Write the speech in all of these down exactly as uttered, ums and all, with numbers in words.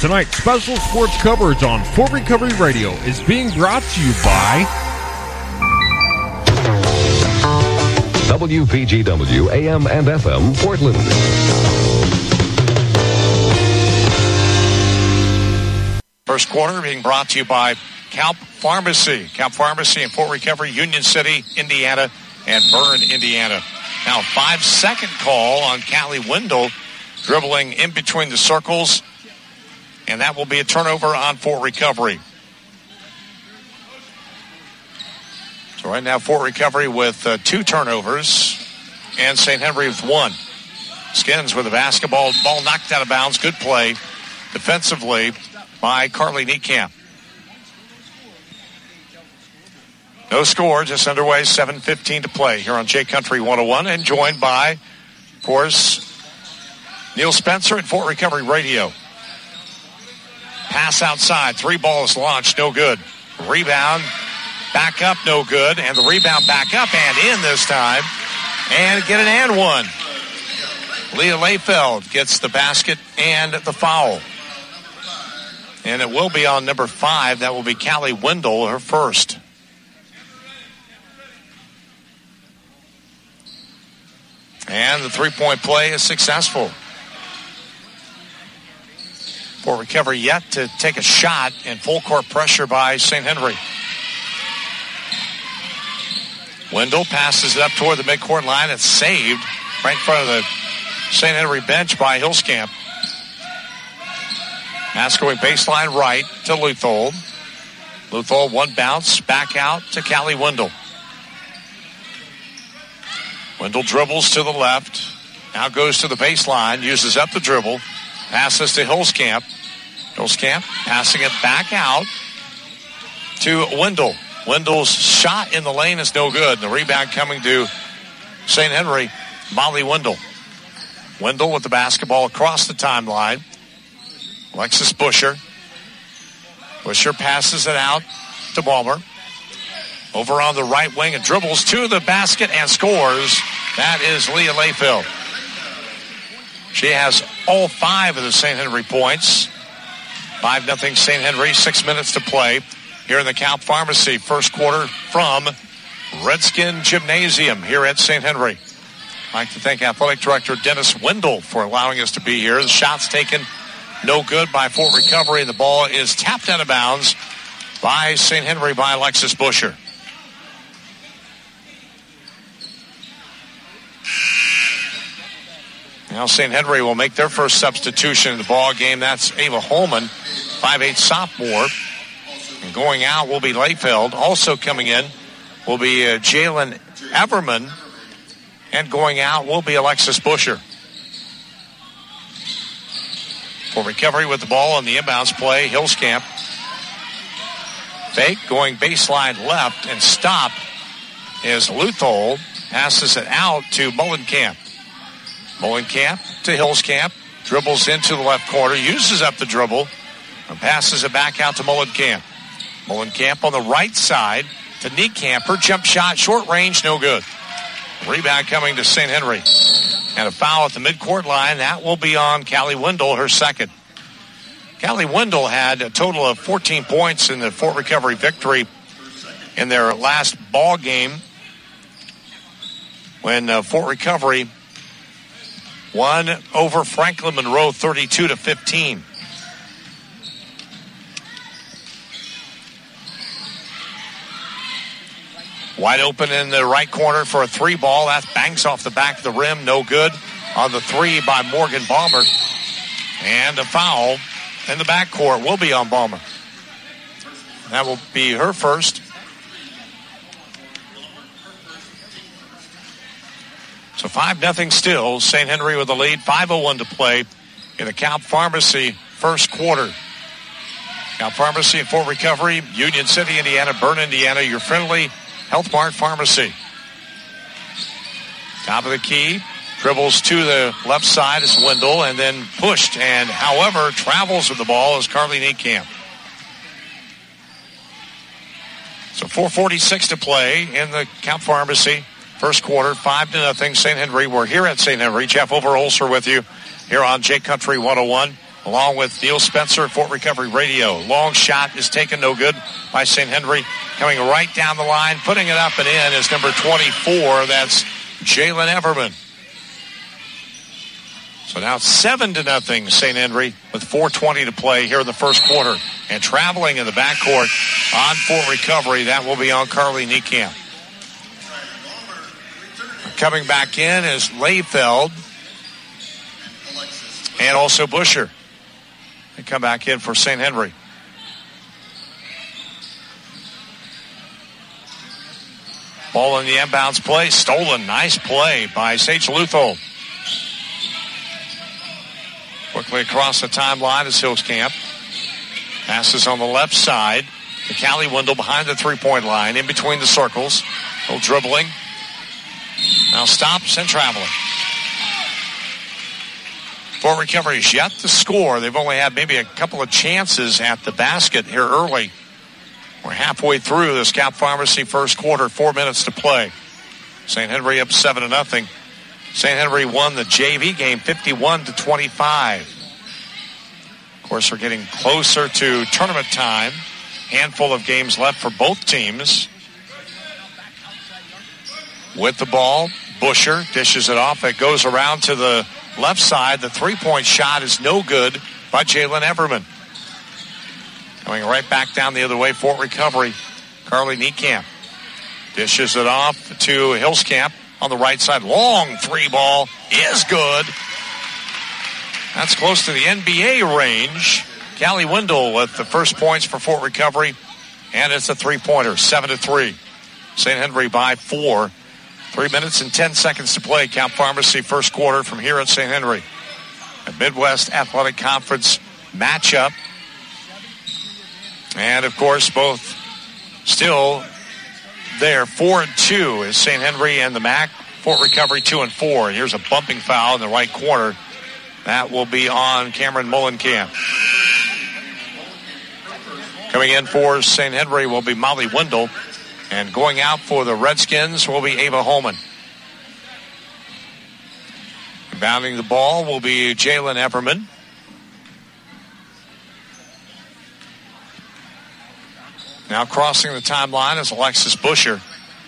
Tonight's special sports coverage on Fort Recovery Radio is being brought to you by W P G W A M and F M Portland. First quarter being brought to you by Calp Pharmacy. Calp Pharmacy in Fort Recovery, Union City, Indiana, and Bern, Indiana. Now five-second call on Callie Wendell, dribbling in between the circles, and that will be a turnover on Fort Recovery. So right now, Fort Recovery with uh, two turnovers, and Saint Henry with one. Skins with the basketball, ball knocked out of bounds. Good play defensively by Carly Niekamp. No score, just underway, seven fifteen to play here on J Country one oh one, and joined by, of course, Neil Spencer at Fort Recovery Radio. Pass outside, three balls launched, no good. Rebound, back up, no good, and the rebound back up and in this time, and get an and one. Leah Layfeld gets the basket and the foul. And it will be on number five. That will be Callie Wendell, her first. And the three-point play is successful. Fort Recovery yet to take a shot, and full court pressure by Saint Henry. Wendell passes it up toward the midcourt line. It's saved right in front of the Saint Henry bench by Hillscamp. Pass going baseline right to Luthold. Luthold, one bounce, back out to Callie Wendell. Wendell dribbles to the left. Now goes to the baseline, uses up the dribble. Passes to Hillscamp. Hillscamp passing it back out to Wendell. Wendell's shot in the lane is no good. The rebound coming to Saint Henry, Molly Wendell. Wendell with the basketball across the timeline. Alexis Busher. Busher passes it out to Balmer. Over on the right wing and dribbles to the basket and scores. That is Leah Layfield. She has all five of the Saint Henry points. five nothing Saint Henry, six minutes to play here in the Calp Pharmacy. First quarter from Redskin Gymnasium here at Saint Henry. I'd like to thank Athletic Director Dennis Wendell for allowing us to be here. The shot's taken no good by Fort Recovery. The ball is tapped out of bounds by Saint Henry by Alexis Busher. Now Saint Henry will make their first substitution in the ball game. That's Ava Holman, five eight sophomore. And going out will be Layfeld. Also coming in will be uh, Jalen Everman. And going out will be Alexis Busher. For Recovery with the ball on the inbounds play, Hillscamp. Fake going baseline left and stop is Luthold. Passes it out to Mullenkamp. Mullenkamp to Hillscamp. Dribbles into the left corner. Uses up the dribble. And passes it back out to Mullenkamp. Mullenkamp on the right side to Niekamp. Her jump shot, short range, no good. Rebound coming to Saint Henry. And a foul at the midcourt line. That will be on Callie Wendell, her second. Callie Wendell had a total of fourteen points in the Fort Recovery victory in their last ball game when uh, Fort Recovery won over Franklin Monroe thirty-two to fifteen. Wide open in the right corner for a three ball. That banks off the back of the rim. No good on the three by Morgan Balmer. And a foul in the backcourt will be on Balmer. That will be her first. So five nothing still. Saint Henry with the lead. five oh one to play in the Calp Pharmacy first quarter. Calp Pharmacy and Fort Recovery, Union City, Indiana, Bern, Indiana, your friendly Health Mart Pharmacy. Top of the key. Dribbles to the left side is Wendell and then pushed and, however, travels with the ball is Carly Niekamp. So four forty-six to play in the Calp Pharmacy. First quarter, five to nothing. Saint Henry. We're here at Saint Henry. Jeff Overholser with you here on J Country one oh one. along with Neil Spencer at Fort Recovery Radio. Long shot is taken, no good by Saint Henry. Coming right down the line, putting it up and in is number twenty-four. That's Jalen Everman. So now it's seven to nothing, Saint Henry, with four twenty to play here in the first quarter. And traveling in the backcourt on Fort Recovery, that will be on Carly Niekamp. Coming back in is Layfeld and also Busher. They come back in for Saint Henry. Ball in the inbounds play. Stolen. Nice play by Sage Luthold. Quickly across the timeline is Hillscamp. Passes on the left side to Callie Wendell behind the three-point line, in between the circles. A little dribbling. Now stops and traveling. Fort Recovery is yet to score. They've only had maybe a couple of chances at the basket here early. We're halfway through this Cap Pharmacy first quarter, four minutes to play. Saint Henry up seven to nothing. Saint Henry won the J V game fifty-one to twenty-five. Of course, we're getting closer to tournament time. Handful of games left for both teams. With the ball, Busher dishes it off. It goes around to the left side. The three-point shot is no good by Jalen Everman. Coming right back down the other way, Fort Recovery. Carly Niekamp dishes it off to Hillscamp on the right side. Long three ball is good. That's close to the N B A range. Callie Wendell with the first points for Fort Recovery. And it's a three-pointer, seven to three. Saint Henry by four. Three minutes and ten seconds to play. Cap Pharmacy first quarter from here at Saint Henry. A Midwest Athletic Conference matchup. And, of course, both still there. Four and two is Saint Henry and the M A C. Fort Recovery two and four. And here's a bumping foul in the right corner. That will be on Cameron Mullenkamp. Coming in for Saint Henry will be Molly Wendell. And going out for the Redskins will be Ava Holman. Bounding the ball will be Jalen Everman. Now crossing the timeline is Alexis Busher.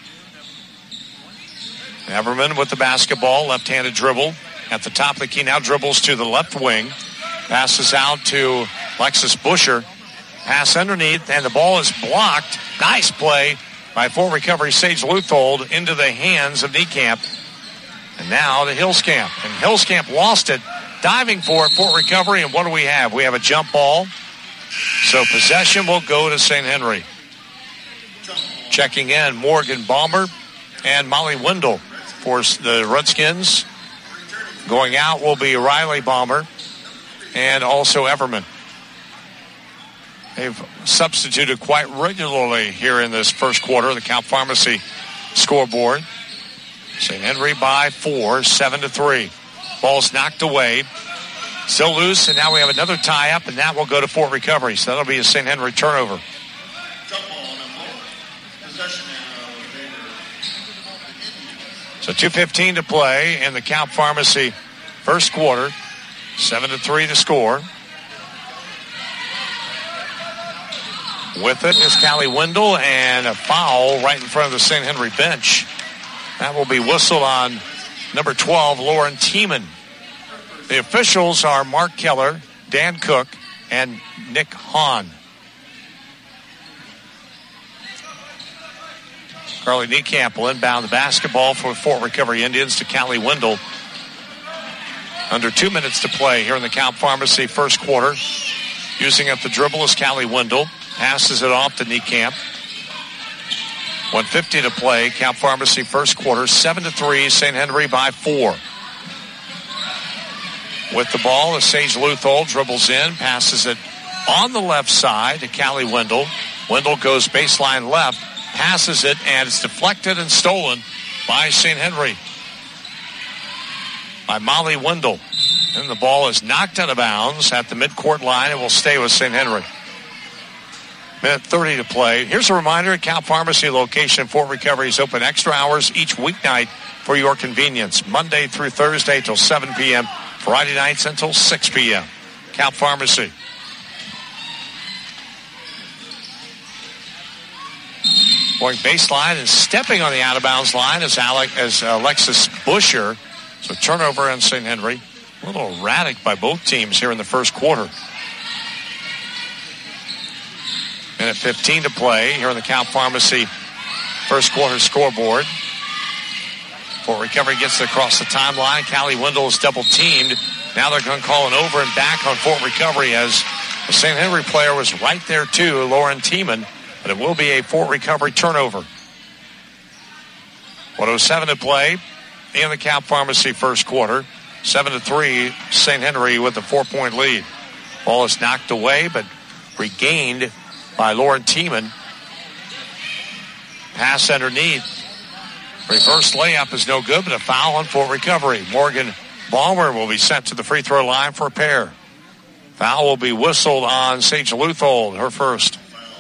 Everman with the basketball, left-handed dribble. At the top of the key, now dribbles to the left wing. Passes out to Alexis Busher. Pass underneath, and the ball is blocked. Nice play by Fort Recovery Sage Luthold into the hands of Niekamp. And now to Hillscamp. And Hillscamp lost it, diving for it, Fort Recovery. And what do we have? We have a jump ball. So possession will go to Saint Henry. Checking in, Morgan Balmer and Molly Wendell for the Redskins. Going out will be Riley Balmer and also Everman. They've substituted quite regularly here in this first quarter, the Cap Pharmacy scoreboard. Saint Henry by four, seven to three. Ball's knocked away. Still loose, and now we have another tie-up, and that will go to Fort Recovery. So that'll be a Saint Henry turnover. So two fifteen to play in the Cap Pharmacy first quarter. seven to three to score. With it is Callie Wendell, and a foul right in front of the Saint Henry bench. That will be whistled on number twelve, Lauren Tiemann. The officials are Mark Keller, Dan Cook, and Nick Hahn. Carly Niekamp will inbound the basketball for Fort Recovery Indians to Callie Wendell. Under two minutes to play here in the Cap Pharmacy first quarter. Using up the dribble is Callie Wendell. Passes it off to Niekamp. one fifty to play. Cap Pharmacy first quarter. seven to three. Saint Henry by four. With the ball, is Sage Luthold. Dribbles in. Passes it on the left side to Callie Wendell. Wendell goes baseline left. Passes it, and it's deflected and stolen by Saint Henry. By Molly Wendell. And the ball is knocked out of bounds at the midcourt line. It will stay with Saint Henry. Minute thirty to play. Here's a reminder, Cap Pharmacy location, Fort Recovery is open extra hours each weeknight for your convenience. Monday through Thursday till seven p.m. Friday nights until six p.m. Count Pharmacy. Going baseline and stepping on the out-of-bounds line is Alec, as Alexis Busher. So turnover on Saint Henry. A little erratic by both teams here in the first quarter. Minute fifteen to play here in the Count Pharmacy first quarter scoreboard. Fort Recovery gets it across the timeline. Callie Wendell is double teamed. Now they're going to call an over and back on Fort Recovery as the Saint Henry player was right there too, Lauren Tiemann. But it will be a Fort Recovery turnover. one oh seven to play in the Count Pharmacy first quarter. seven to three, Saint Henry with a four-point lead. Ball is knocked away, but regained by Lauren Tiemann. Pass underneath. Reverse layup is no good, but a foul on Fort Recovery. Morgan Balmer will be sent to the free throw line for a pair. Foul will be whistled on Sage Luthold, her first.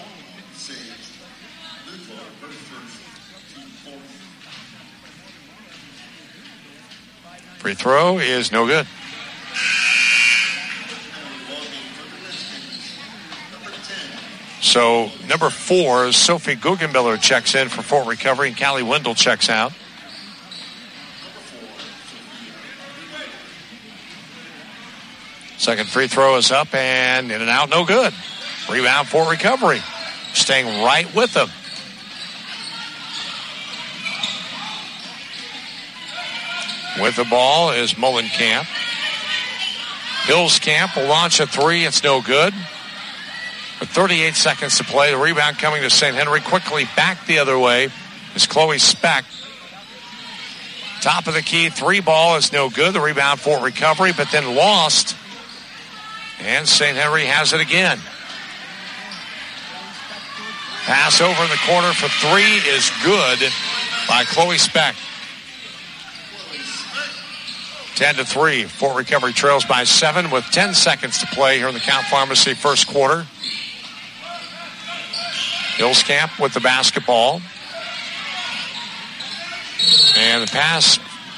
Free throw is no good. So number four, Sophie Guggenmiller checks in for Fort Recovery, and Callie Wendell checks out. Second free throw is up and in and out, no good. Rebound Fort Recovery, staying right with them. With the ball is Mullenkamp. Hillscamp will launch a three. It's no good. With thirty-eight seconds to play, the rebound coming to Saint Henry. Quickly back the other way is Chloe Speck. Top of the key, three ball is no good. The rebound Fort Recovery, but then lost. And Saint Henry has it again. Pass over in the corner for three is good by Chloe Speck. ten to three. Fort Recovery trails by seven with ten seconds to play here in the Count Pharmacy first quarter. Hillscamp with the basketball. And the pass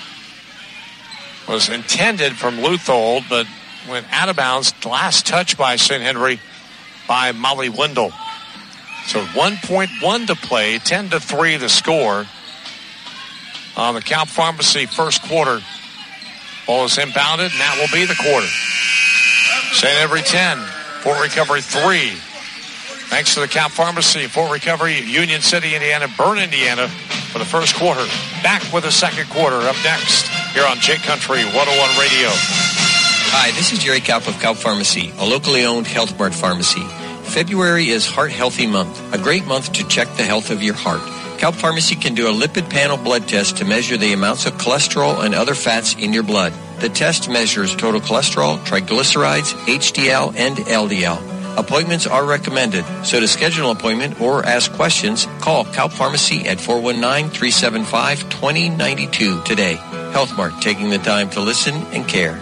was intended from Luthold, but went out of bounds. Last touch by Saint Henry by Molly Wendell. So one point one to play, ten to three the score on the Count Pharmacy first quarter. Ball is inbounded, and that will be the quarter. Saint Henry ten, Fort Recovery three. Thanks to the Count Pharmacy, Fort Recovery, Union City, Indiana, Bern, Indiana, for the first quarter. Back with the second quarter up next here on J Country one oh one Radio. Hi, this is Jerry Kaup of Kaup Pharmacy, a locally owned Health Mart pharmacy. February is Heart Healthy Month, a great month to check the health of your heart. Kaup Pharmacy can do a lipid panel blood test to measure the amounts of cholesterol and other fats in your blood. The test measures total cholesterol, triglycerides, H D L, and L D L. Appointments are recommended, so to schedule an appointment or ask questions, call Kaup Pharmacy at four one nine, three seven five, two zero nine two today. Health Mart, taking the time to listen and care.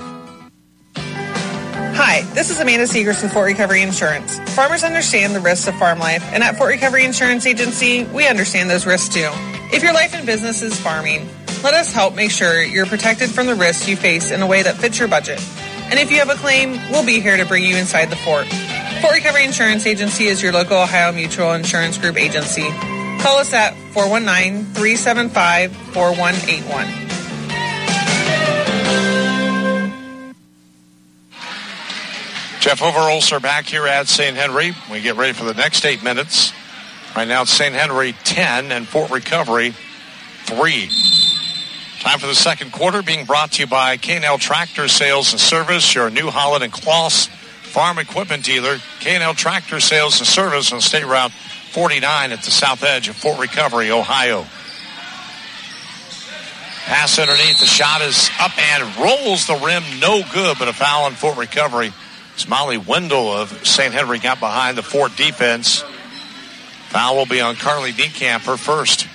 Hi, this is Amanda Seegers with Fort Recovery Insurance. Farmers understand the risks of farm life, and at Fort Recovery Insurance Agency, we understand those risks too. If your life and business is farming, let us help make sure you're protected from the risks you face in a way that fits your budget. And if you have a claim, we'll be here to bring you inside the fort. Fort Recovery Insurance Agency is your local Ohio Mutual Insurance Group agency. Call us at four one nine, three seven five, four one eight one. Jeff Overholser back here at Saint Henry. We get ready for the next eight minutes. Right now it's Saint Henry ten and Fort Recovery three. Time for the second quarter, being brought to you by K and L Tractor Sales and Service, your New Holland and Kloss farm equipment dealer. K and L Tractor Sales and Service on State Route forty-nine at the south edge of Fort Recovery, Ohio. Pass underneath, the shot is up and rolls the rim, no good, but a foul on Fort Recovery. As Molly Wendell of Saint Henry got behind the Fort defense. Foul will be on Carly Niekamp, her first.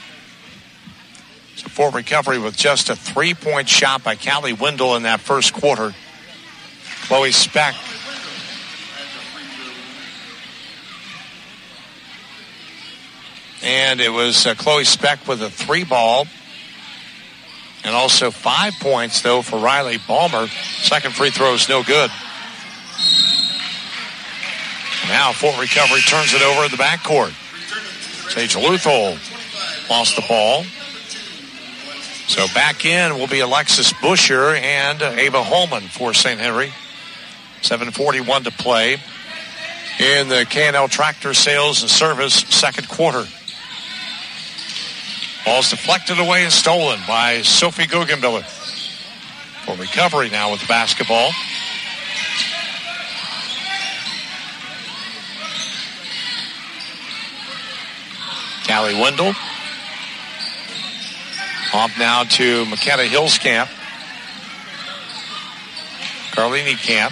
So Fort Recovery with just a three-point shot by Callie Wendell in that first quarter. Chloe Speck. And it was uh, Chloe Speck with a three ball. And also five points, though, for Riley Balmer. Second free throw is no good. Now Fort Recovery turns it over in the backcourt. Sage Luthol lost the ball. So back in will be Alexis Busher and Ava Holman for Saint Henry. seven forty-one to play in the K and L Tractor Sales and Service second quarter. Ball's deflected away and stolen by Sophie Guggenbiller. For Recovery now with the basketball. Callie Wendell. Off now to McKenna Hillscamp. Carlini Camp.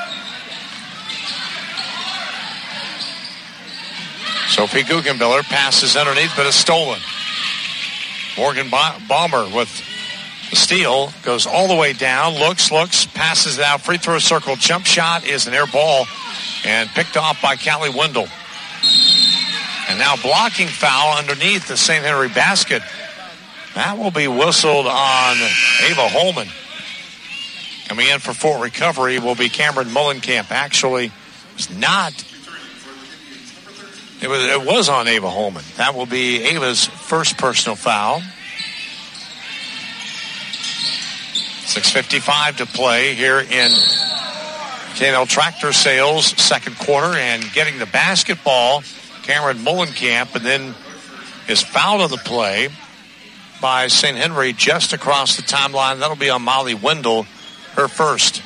Sophie Guggenbiller passes underneath, but it's stolen. Morgan ba- Bomber with the steal. Goes all the way down. Looks, looks, passes it out. Free throw circle. Jump shot is an air ball and picked off by Callie Wendell. And now blocking foul underneath the Saint Henry basket. That will be whistled on Ava Holman. Coming in for Fort Recovery will be Cameron Mullenkamp. Actually, it's not. It was, it was on Ava Holman. That will be Ava's first personal foul. six fifty-five to play here in K and L Tractor Sales second quarter. And getting the basketball, Cameron Mullenkamp, and then is fouled on the play by Saint Henry just across the timeline. That'll be on Molly Wendell, her first.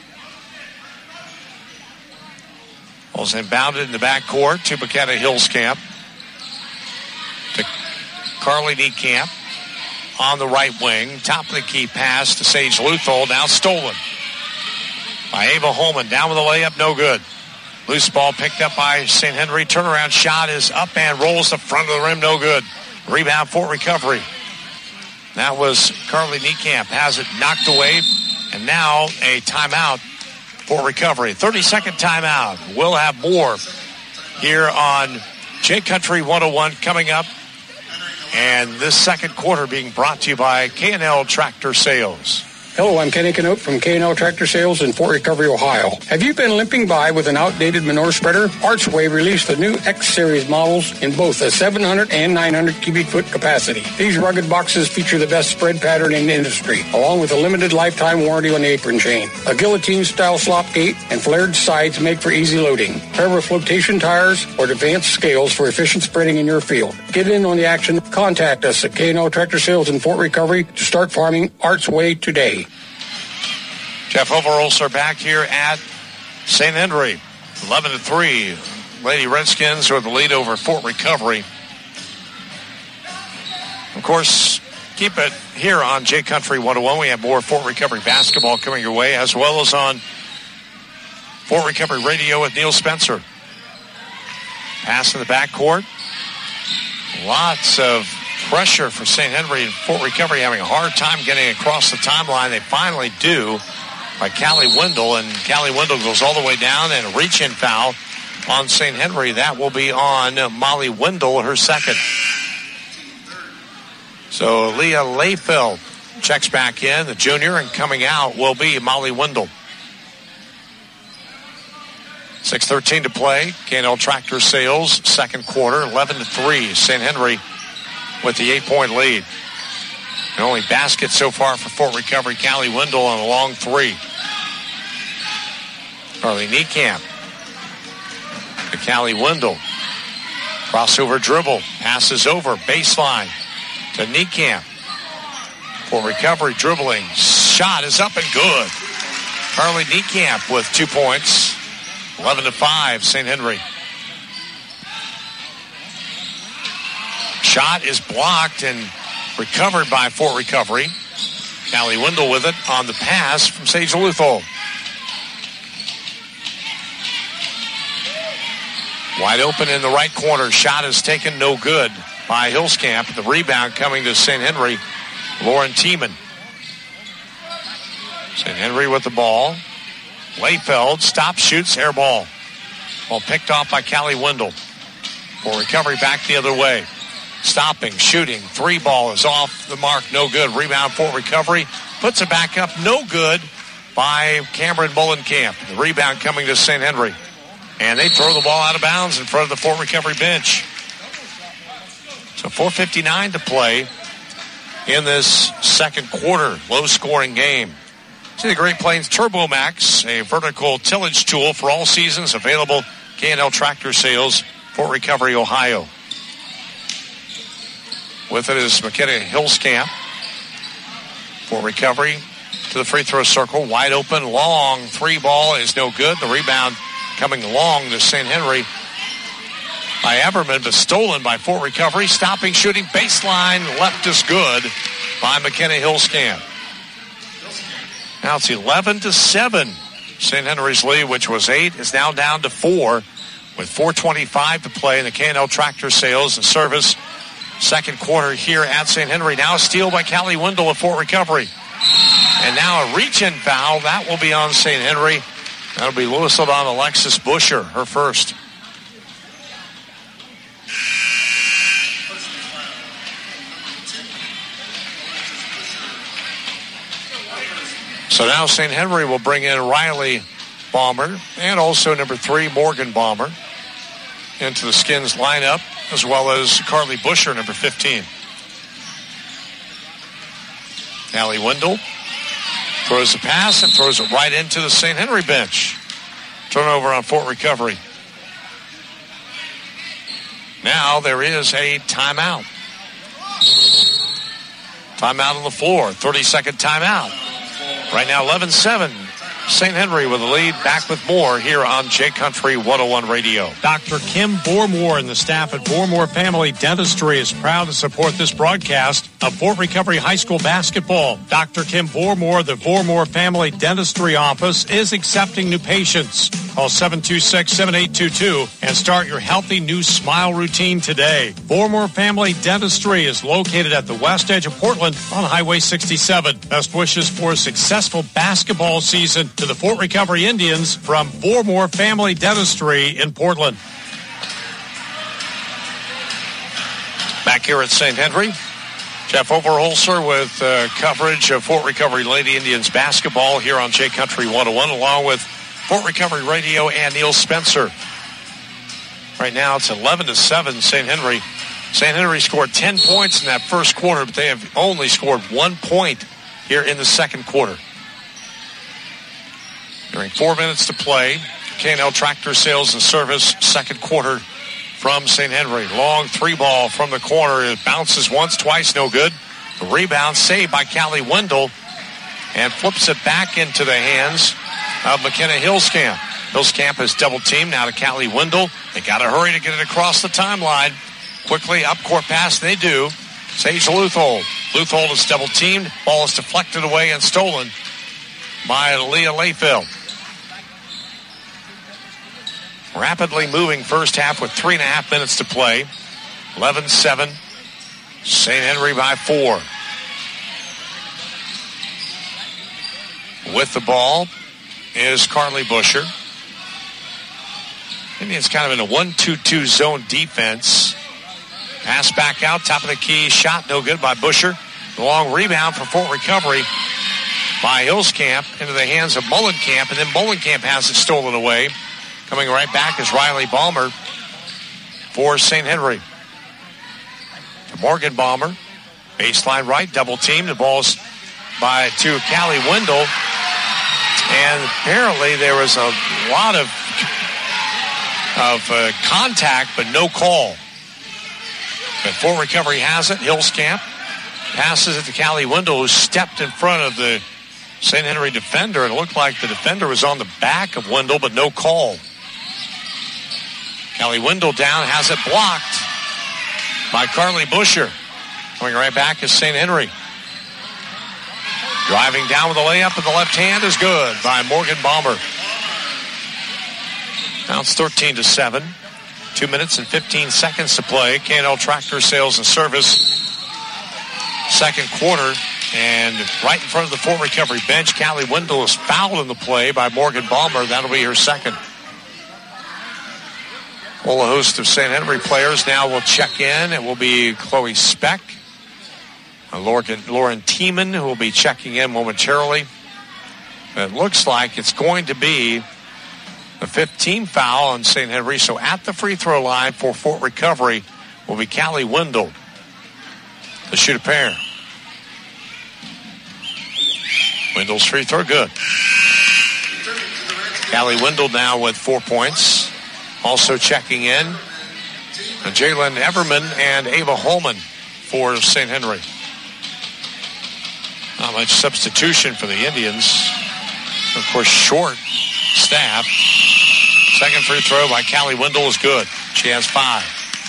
Ball's inbounded in the backcourt to McKenna Hillscamp. To Carly Niekamp on the right wing. Top of the key pass to Sage Luthol. Now stolen by Ava Holman. Down with the layup, no good. Loose ball picked up by Saint Henry. Turnaround shot is up and rolls the front of the rim, no good. Rebound for Recovery. That was Carly Niekamp. Has it knocked away. And now a timeout for Recovery. thirty-second timeout. We'll have more here on J Country one oh one coming up. And this second quarter being brought to you by K and L Tractor Sales. Hello, I'm Kenny Canote from K and L Tractor Sales in Fort Recovery, Ohio. Have you been limping by with an outdated manure spreader? Archway released the new X-Series models in both a seven hundred and nine hundred cubic foot capacity. These rugged boxes feature the best spread pattern in the industry, along with a limited lifetime warranty on the apron chain. A guillotine-style slop gate and flared sides make for easy loading. Pair with flotation tires or advanced scales for efficient spreading in your field. Get in on the action. Contact us at K and L Tractor Sales in Fort Recovery to start farming Archway today. Jeff Overholser are back here at Saint Henry. eleven to three. Lady Redskins with the lead over Fort Recovery. Of course, keep it here on J Country one oh one. We have more Fort Recovery basketball coming your way, as well as on Fort Recovery Radio with Neil Spencer. Pass in the backcourt. Lots of pressure for Saint Henry, and Fort Recovery having a hard time getting across the timeline. They finally do by Callie Wendell, and Callie Wendell goes all the way down, and a reach-in foul on Saint Henry. That will be on Molly Wendell, her second. So Leah Layfeld checks back in, the junior, and coming out will be Molly Wendell. six thirteen to play. K and L Tractor Sales, second quarter, eleven to three. Saint Henry with the eight-point lead. And only basket so far for Fort Recovery, Callie Wendell on a long three. Carly Niekamp to Callie Wendell. Crossover dribble, passes over, baseline to Niekamp. Fort Recovery dribbling, shot is up and good. Carly Niekamp with two points. eleven to five, Saint Henry. Shot is blocked and recovered by Fort Recovery. Callie Wendell with it on the pass from Sage Luthol. Wide open in the right corner. Shot is taken, no good by Hillscamp. The rebound coming to Saint Henry, Lauren Tiemann. Saint Henry with the ball. Layfeld stops, shoots, air ball. Ball picked off by Callie Wendell. For Recovery back the other way. Stopping, shooting, three ball is off the mark, no good. Rebound for Recovery, puts it back up, no good by Cameron Mullenkamp. The rebound coming to Saint Henry. And they throw the ball out of bounds in front of the Fort Recovery bench. So four fifty-nine to play in this second quarter. Low-scoring game. See the Great Plains Turbo Max, a vertical tillage tool for all seasons, available K and L Tractor Sales, Fort Recovery, Ohio. With it is McKenna Hillscamp. Fort Recovery to the free throw circle. Wide open, long three ball is no good. The rebound coming long to Saint Henry by Everman, but stolen by Fort Recovery. Stopping, shooting, baseline, left is good by McKenna Hillscamp. Now it's eleven to seven. Saint Henry's lead, which was eight, is now down to four with four twenty-five to play in the K and L Tractor Sales and Service second quarter here at Saint Henry. Now a steal by Callie Wendell of Fort Recovery. And now a reach-in foul. That will be on Saint Henry. That'll be whistled on Alexis Busher, her first. So now Saint Henry will bring in Riley Balmer and also number three, Morgan Balmer, into the Skins lineup, as well as Carly Busher, number fifteen. Callie Wendell throws a pass and throws it right into the Saint Henry bench. Turnover on Fort Recovery. Now there is a timeout. Timeout on the floor. thirty-second timeout. Right now, eleven seven. Saint Henry with the lead. Back with more here on J Country one oh one Radio. Doctor Kim Bormore and the staff at Bormore Family Dentistry is proud to support this broadcast of Fort Recovery High School basketball. Doctor Kim Bormore, the Bormore Family Dentistry office, is accepting new patients. Call seven two six, seven eight two two and start your healthy new smile routine today. Bormore Family Dentistry is located at the west edge of Portland on Highway sixty-seven. Best wishes for a successful basketball season to the Fort Recovery Indians from Bormore Family Dentistry in Portland. Back here at Saint Henry, Jeff Overholser with uh, coverage of Fort Recovery Lady Indians basketball here on J Country one oh one, along with Fort Recovery Radio and Neil Spencer. Right now it's eleven to seven, Saint Henry. Saint Henry scored ten points in that first quarter, but they have only scored one point here in the second quarter. During four minutes to play, K and L Tractor Sales and Service, second quarter from Saint Henry. Long three ball from the corner. It bounces once, twice, no good. The rebound saved by Callie Wendell and flips it back into the hands of McKenna Hillscamp. Hillscamp is double teamed now to Callie Wendell. They got to hurry to get it across the timeline. Quickly, up court pass, they do. Sage Luthold. Luthold is double teamed. Ball is deflected away and stolen by Leah Layfield. Rapidly moving first half with three and a half minutes to play. eleven seven. Saint Henry by four. With the ball is Carly Busher. Indians kind of in a one two two zone defense. Pass back out, top of the key. Shot no good by Busher. The long rebound for Fort Recovery by Hillscamp into the hands of Mullenkamp, and then Mullenkamp has it stolen away. Coming right back is Riley Balmer for Saint Henry. To Morgan Balmer. Baseline right, double team. The ball's by to Callie Wendell. And apparently there was a lot of, of uh, contact, but no call. But Fort Recovery has it. Hillscamp passes it to Callie Wendell, who stepped in front of the Saint Henry defender. It looked like the defender was on the back of Wendell, but no call. Callie Wendell down, has it blocked by Carly Busher. Coming right back is Saint Henry. Driving down with a layup in the left hand is good by Morgan Balmer. Now it's thirteen to seven. Two minutes and fifteen seconds to play. K and L Tractor Sales and Service. Second quarter. And right in front of the Fort Recovery bench, Callie Wendell is fouled in the play by Morgan Balmer. That'll be her second. Well, a host of Saint Henry players now will check in. It will be Chloe Speck, Lauren, Lauren Tiemann, who will be checking in momentarily. It looks like it's going to be the the fifth team foul on Saint Henry. So at the free throw line for Fort Recovery will be Callie Wendell to shoot a pair. Wendell's free throw good. Callie Wendell now with four points. Also checking in, Jalen Everman and Ava Holman for Saint Henry. Not much substitution for the Indians. Of course, short staff. Second free throw by Callie Wendell is good. She has five.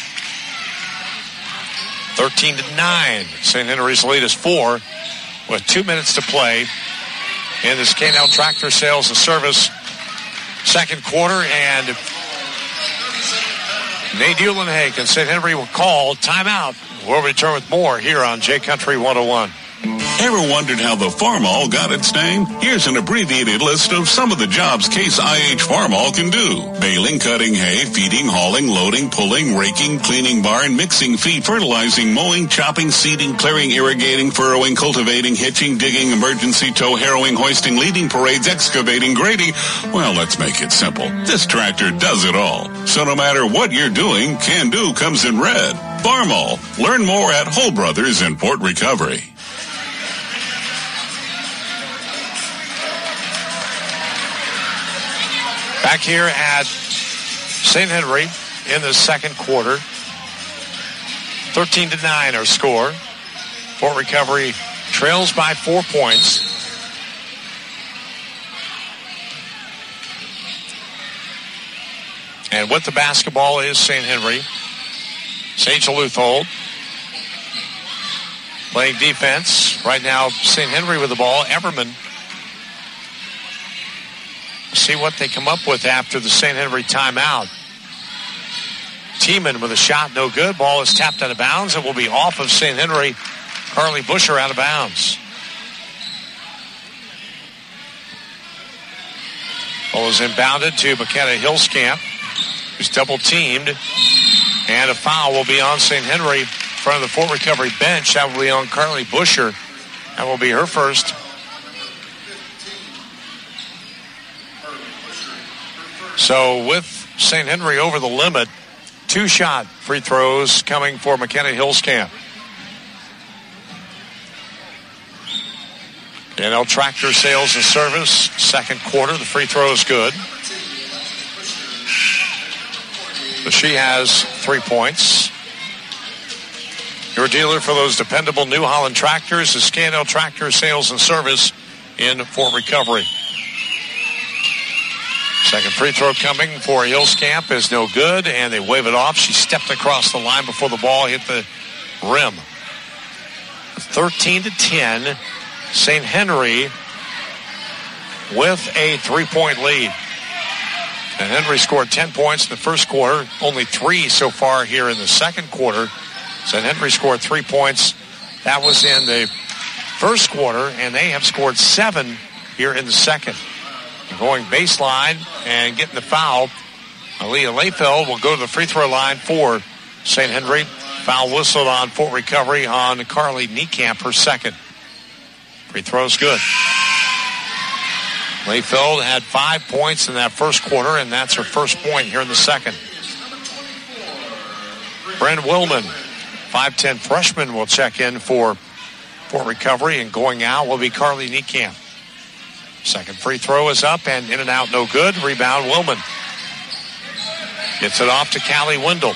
thirteen to nine. Saint Henry's lead is four with two minutes to play in this K and L Tractor Sales and Service second quarter. And Nate Uhlenhake and Saint Henry will call timeout. We'll return with more here on J Country one oh one. Ever wondered how the Farmall got its name? Here's an abbreviated list of some of the jobs Case I H Farmall can do. Baling, cutting hay, feeding, hauling, loading, pulling, raking, cleaning barn, mixing feed, fertilizing, mowing, chopping, seeding, clearing, irrigating, furrowing, cultivating, hitching, digging, emergency tow, harrowing, hoisting, leading parades, excavating, grading. Well, let's make it simple. This tractor does it all. So no matter what you're doing, Can Do comes in red. Farmall. Learn more at Hull Brothers in Fort Recovery. Back here at Saint Henry in the second quarter. thirteen to nine our score. Fort Recovery trails by four points. And with the basketball is Saint Henry. Sage Luthold playing defense. Right now, Saint Henry with the ball. Everman. See what they come up with after the Saint Henry timeout. Tiemann with a shot, no good. Ball is tapped out of bounds. It will be off of Saint Henry. Carly Busher out of bounds. Ball is inbounded to McKenna Hillscamp, who's double teamed. And a foul will be on Saint Henry in front of the Fort Recovery bench. That will be on Carly Busher. That will be her first. So with Saint Henry over the limit, two shot free throws coming for McKenna Hillscamp. K and L Tractor Sales and Service, second quarter. The free throw is good. But she has three points. Your dealer for those dependable New Holland tractors is K and L Tractor Sales and Service in Fort Recovery. Second free throw coming for Hillscamp is no good, and they wave it off. She stepped across the line before the ball hit the rim. thirteen to ten, Saint Henry with a three-point lead. And Henry scored ten points in the first quarter, only three so far here in the second quarter. Saint Henry scored three points. That was in the first quarter, and they have scored seven here in the second. Going baseline and getting the foul. Aaliyah Layfeld will go to the free throw line for Saint Henry. Foul whistled on Fort Recovery on Carly Niekamp, her second. Free throw's good. Layfeld had five points in that first quarter, and that's her first point here in the second. Bryn Willman, five ten freshman, will check in for Fort Recovery, and going out will be Carly Niekamp. Second free throw is up and in and out, no good. Rebound, Willman. Gets it off to Callie Wendell.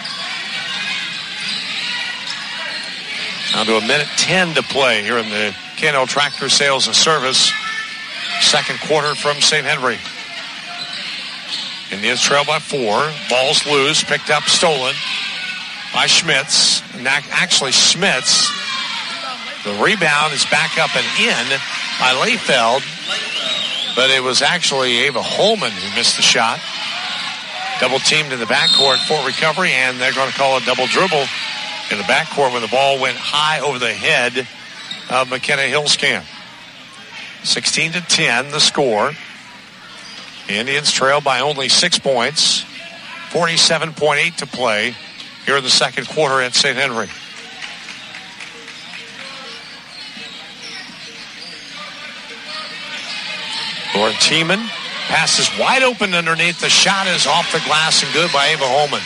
Down to a minute ten to play here in the K and L Tractor Sales and Service. Second quarter from Saint Henry. Indians trail by four. Ball's loose, picked up, stolen by Schmitz. And actually, Schmitz, the rebound is back up and in by Layfeld. But it was actually Ava Holman who missed the shot. Double teamed in the backcourt, Fort Recovery, and they're going to call a double dribble in the backcourt when the ball went high over the head of McKenna Hillscamp. sixteen to ten, the score. The Indians trail by only six points. forty-seven point eight to play here in the second quarter at Saint Henry. Lauren Tiemann Pass is wide open underneath. The shot is off the glass and good by Ava Holman.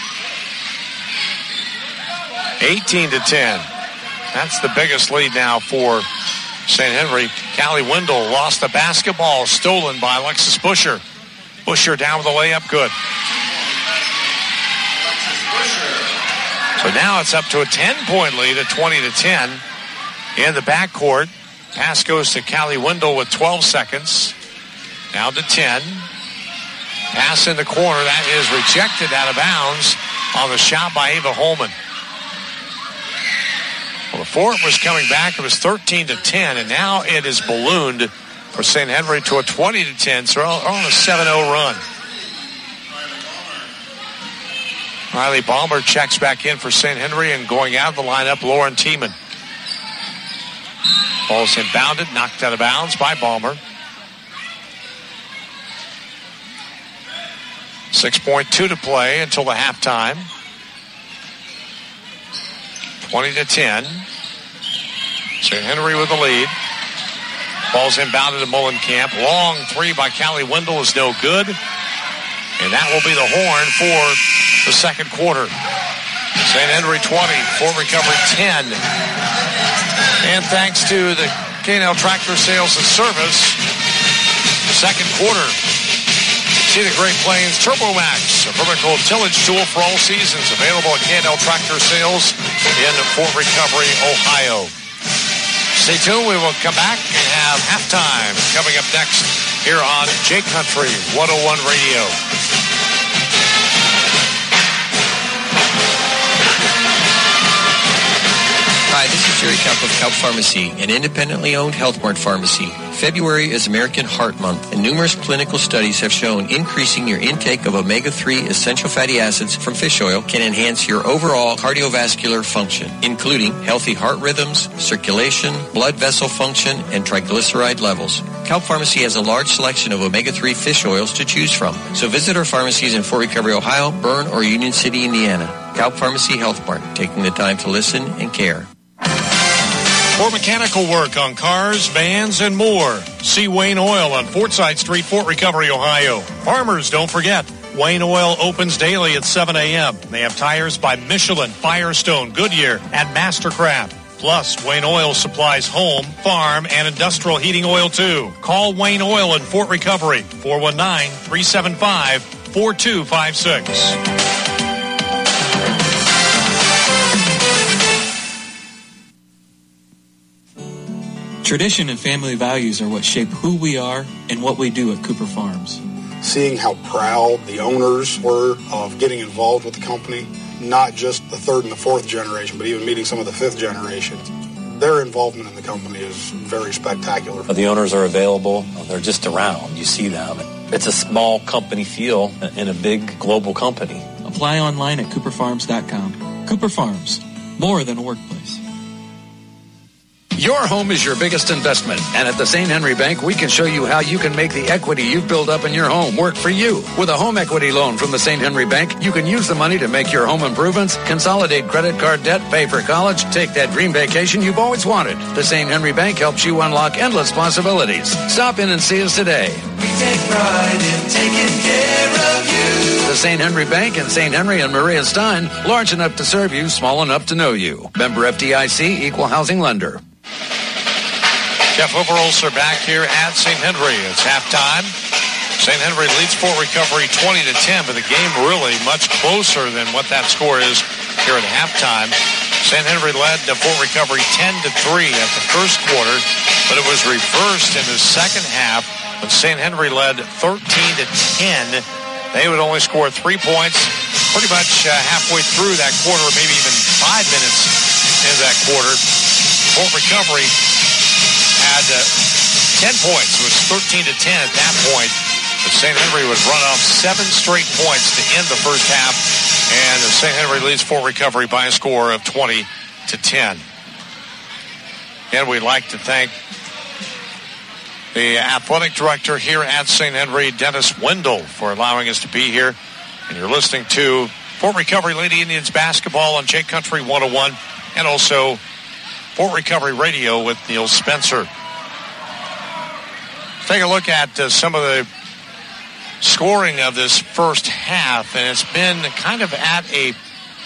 eighteen to ten. That's the biggest lead now for Saint Henry. Callie Wendell lost the basketball, stolen by Alexis Busher. Busher down with the layup, good. So now it's up to a ten-point lead at twenty to ten in the backcourt. Pass goes to Callie Wendell with twelve seconds. Now to ten. Pass in the corner. That is rejected out of bounds on the shot by Ava Holman. Well, before it was coming back, it was thirteen to ten, and now it is ballooned for Saint Henry to a twenty to ten. So they're on a seven oh run. Riley Balmer checks back in for Saint Henry, and going out of the lineup, Lauren Tiemann. Ball's inbounded, knocked out of bounds by Balmer. six point two to play until the halftime. twenty to ten. Saint Henry with the lead. Ball's inbounded to Mullenkamp. Long three by Callie Wendell is no good. And that will be the horn for the second quarter. Saint Henry twenty, Fort Recovery ten. And thanks to the K and L Tractor Sales and Service, second quarter. See the Great Plains Turbo Max, a vertical tillage tool for all seasons, available at K and L Tractor Sales in Fort Recovery, Ohio. Stay tuned. We will come back and have halftime coming up next here on J Country one oh one Radio. Hi, this is Jerry Kaup of Kaup Pharmacy, an independently owned Health Mart pharmacy. February is American Heart Month, and numerous clinical studies have shown increasing your intake of omega three essential fatty acids from fish oil can enhance your overall cardiovascular function, including healthy heart rhythms, circulation, blood vessel function, and triglyceride levels. Kaup Pharmacy has a large selection of omega three fish oils to choose from, so visit our pharmacies in Fort Recovery, Ohio, Bern, or Union City, Indiana. Kaup Pharmacy Health Mart, taking the time to listen and care. For mechanical work on cars, vans, and more, see Wayne Oil on Fortside Street, Fort Recovery, Ohio. Farmers, don't forget, Wayne Oil opens daily at seven a.m. They have tires by Michelin, Firestone, Goodyear, and Mastercraft. Plus, Wayne Oil supplies home, farm, and industrial heating oil, too. Call Wayne Oil in Fort Recovery, four one nine, three seven five, four two five six. Tradition and family values are what shape who we are and what we do at Cooper Farms. Seeing how proud the owners were of getting involved with the company, not just the third and the fourth generation, but even meeting some of the fifth generation. Their involvement in the company is very spectacular. The owners are available. They're just around. You see them. It's a small company feel in a big global company. Apply online at cooper farms dot com. Cooper Farms, more than a workplace. Your home is your biggest investment, and at the Saint Henry Bank, we can show you how you can make the equity you've built up in your home work for you. With a home equity loan from the Saint Henry Bank, you can use the money to make your home improvements, consolidate credit card debt, pay for college, take that dream vacation you've always wanted. The Saint Henry Bank helps you unlock endless possibilities. Stop in and see us today. We take pride in taking care of you. The Saint Henry Bank in Saint Henry and Maria Stein, large enough to serve you, small enough to know you. Member F D I C, Equal Housing Lender. Jeff Overholser back here at Saint Henry. It's halftime. Saint Henry leads Fort Recovery twenty to ten, but the game really much closer than what that score is here at halftime. Saint Henry led to Fort Recovery ten to three at the first quarter, but it was reversed in the second half when Saint Henry led thirteen to ten. They would only score three points pretty much uh, halfway through that quarter, maybe even five minutes into that quarter. Fort Recovery had uh, ten points. It was thirteen to ten at that point. But Saint Henry would run off seven straight points to end the first half. And Saint Henry leads Fort Recovery by a score of twenty to ten. And we'd like to thank the athletic director here at Saint Henry, Dennis Wendell, for allowing us to be here. And you're listening to Fort Recovery Lady Indians basketball on J Country one oh one, and also Fort Recovery Radio with Neil Spencer. Take a look at uh, some of the scoring of this first half, and it's been kind of at a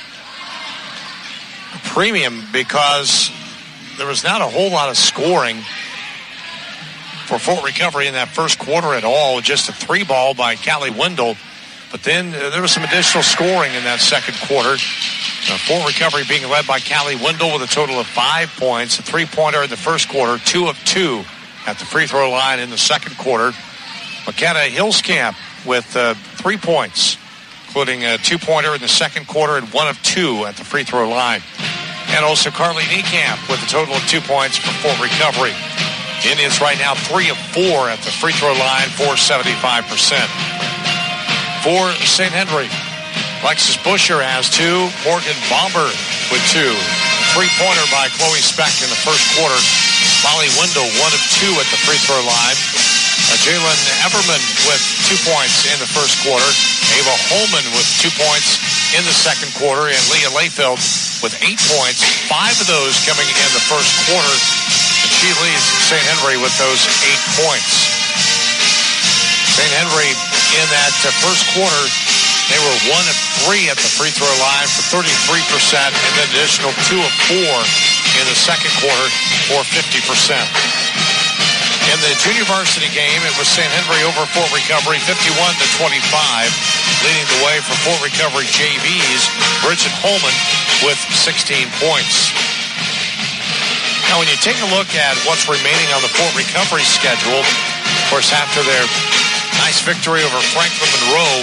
premium because there was not a whole lot of scoring for Fort Recovery in that first quarter at all. Just a three ball by Callie Wendell. But then uh, there was some additional scoring in that second quarter. Uh, Fort Recovery being led by Callie Wendell with a total of five points. A three-pointer in the first quarter, two of two at the free throw line in the second quarter. McKenna Hillscamp with uh, three points, including a two-pointer in the second quarter and one of two at the free throw line. And also Carly Niekamp with a total of two points for Fort Recovery. The Indians right now three of four at the free throw line for seventy-five percent. For Saint Henry, Alexis Busher has two. Morgan Bomber with two. Three-pointer by Chloe Speck in the first quarter. Molly Wendell, one of two at the free throw line. Uh, Jalen Everman with two points in the first quarter. Ava Holman with two points in the second quarter. And Leah Layfield with eight points. Five of those coming in the first quarter. And she leads Saint Henry with those eight points. Saint Henry in that uh, first quarter, they were one of three at the free throw line for thirty-three percent, and then additional two of four in the second quarter for fifty percent. In the junior varsity game, it was Saint Henry over Fort Recovery fifty-one to twenty-five. Leading the way for Fort Recovery J Vs, Bridget Holman with sixteen points. Now, when you take a look at what's remaining on the Fort Recovery schedule, of course, after their nice victory over Franklin Monroe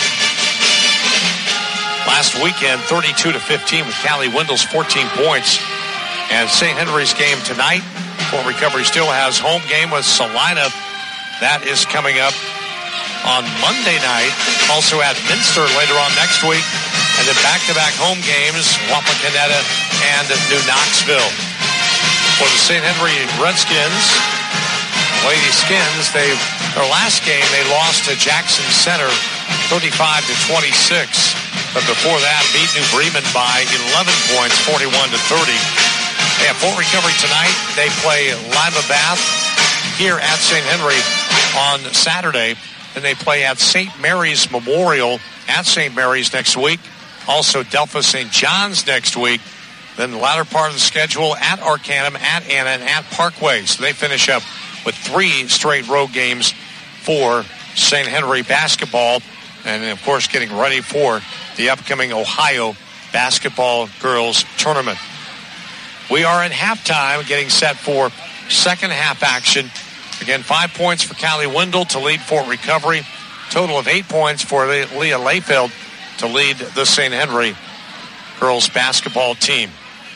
last weekend, thirty-two to fifteen with Callie Wendell's fourteen points. And Saint Henry's game tonight, Fort Recovery still has home game with Salina. That is coming up on Monday night. Also at Minster later on next week. And then back-to-back home games, Wapakoneta and New Knoxville. For the Saint Henry Redskins, Lady Skins, they their last game they lost to Jackson Center thirty-five to twenty-six. But before that, beat New Bremen by eleven points, forty-one to thirty. They have Fort Recovery tonight. They play Lima Bath here at Saint Henry on Saturday. Then they play at Saint Mary's Memorial at Saint Mary's next week. Also Delphi Saint John's next week. Then the latter part of the schedule at Arcanum, at Anna, and at Parkway. So they finish up with three straight road games for Saint Henry basketball. And, of course, getting ready for the upcoming Ohio Basketball Girls Tournament. We are at halftime, getting set for second half action. Again, five points for Callie Wendell to lead Fort Recovery. Total of eight points for Leah Layfield to lead the Saint Henry girls basketball team.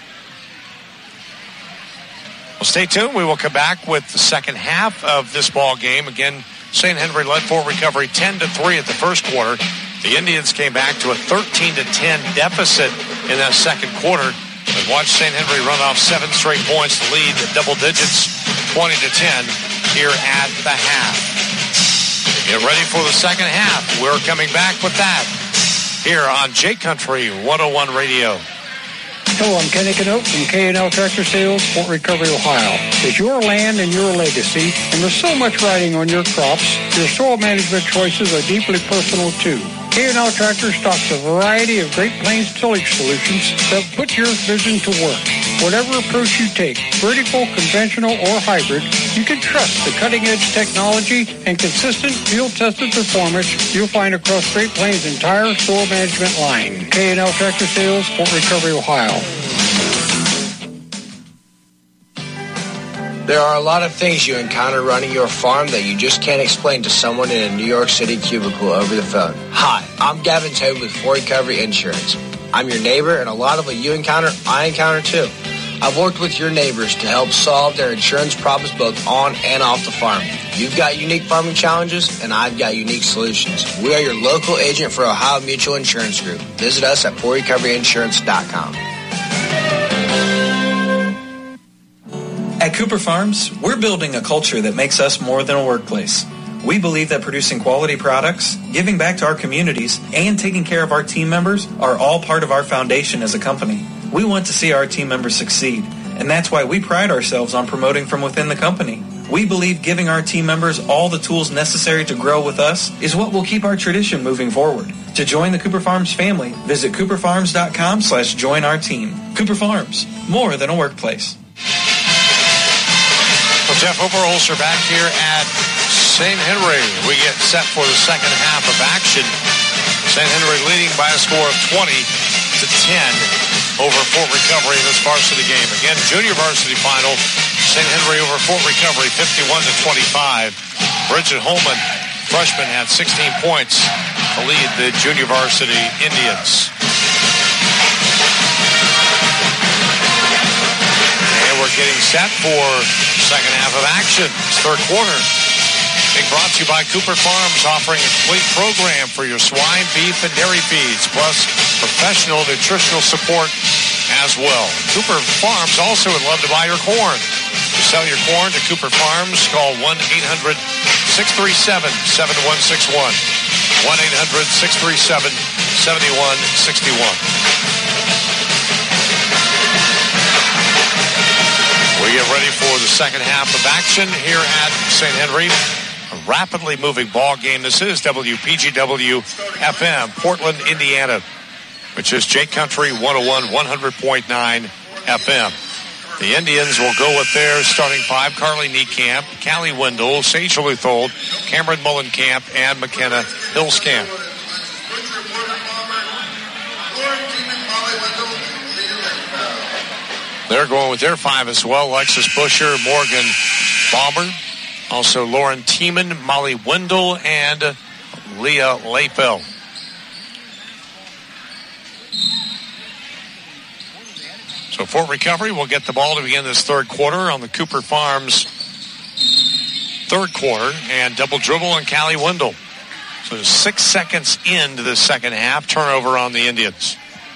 Well, stay tuned. We will come back with the second half of this ball game. Again, Saint Henry led Fort Recovery ten to three at the first quarter. The Indians came back to a thirteen to ten deficit in that second quarter. And watched Saint Henry run off seven straight points to lead double digits, twenty to ten here at the half. Get ready for the second half. We're coming back with that here on J Country one oh one Radio. Hello, I'm Kenny Canote from K and L Tractor Sales, Fort Recovery, Ohio. It's your land and your legacy, and there's so much riding on your crops. Your soil management choices are deeply personal, too. K and L Tractor stocks a variety of Great Plains tillage solutions that put your vision to work. Whatever approach you take, vertical, conventional, or hybrid, you can trust the cutting-edge technology and consistent field-tested performance you'll find across Great Plains' entire soil management line. K and L Tractor Sales, Fort Recovery, Ohio. There are a lot of things you encounter running your farm that you just can't explain to someone in a New York City cubicle over the phone. Hi, I'm Gavin Toad with Fort Recovery Insurance. I'm your neighbor, and a lot of what you encounter, I encounter too. I've worked with your neighbors to help solve their insurance problems both on and off the farm. You've got unique farming challenges, and I've got unique solutions. We are your local agent for Ohio Mutual Insurance Group. Visit us at fort recovery insurance dot com. At Cooper Farms, we're building a culture that makes us more than a workplace. We believe that producing quality products, giving back to our communities, and taking care of our team members are all part of our foundation as a company. We want to see our team members succeed, and that's why we pride ourselves on promoting from within the company. We believe giving our team members all the tools necessary to grow with us is what will keep our tradition moving forward. To join the Cooper Farms family, visit cooper farms dot com slash join our team. Cooper Farms, more than a workplace. Well, Jeff Oberholzer back here at Saint Henry. We get set for the second half of action. Saint Henry leading by a score of twenty to ten over Fort Recovery in this varsity game. Again, junior varsity final. Saint Henry over Fort Recovery, fifty-one to twenty-five. Bridget Holman, freshman, had sixteen points to lead the junior varsity Indians. And we're getting set for second half of action. It's third quarter. Being brought to you by Cooper Farms, offering a complete program for your swine, beef, and dairy feeds, plus professional nutritional support as well. Cooper Farms also would love to buy your corn. To sell your corn to Cooper Farms, call one eight hundred six three seven seven one six one. one eight hundred six three seven seven one six one. We get ready for the second half of action here at Saint Henry. A rapidly moving ball game. This is W P G W F M, Portland, Indiana, which is J Country one oh one, one hundred point nine F M. The Indians will go with their starting five: Carly Niekamp, Callie Wendell, Sage Luthold, Cameron Mullenkamp, and McKenna Hillskamp. They're going with their five as well: Alexis Busher, Morgan Balmer, also Lauren Tiemann, Molly Wendell, and Leah Layfeld. So Fort Recovery will get the ball to begin this third quarter on the Cooper Farms third quarter, and double dribble on Callie Wendell. So six seconds into the second half, turnover on the Indians.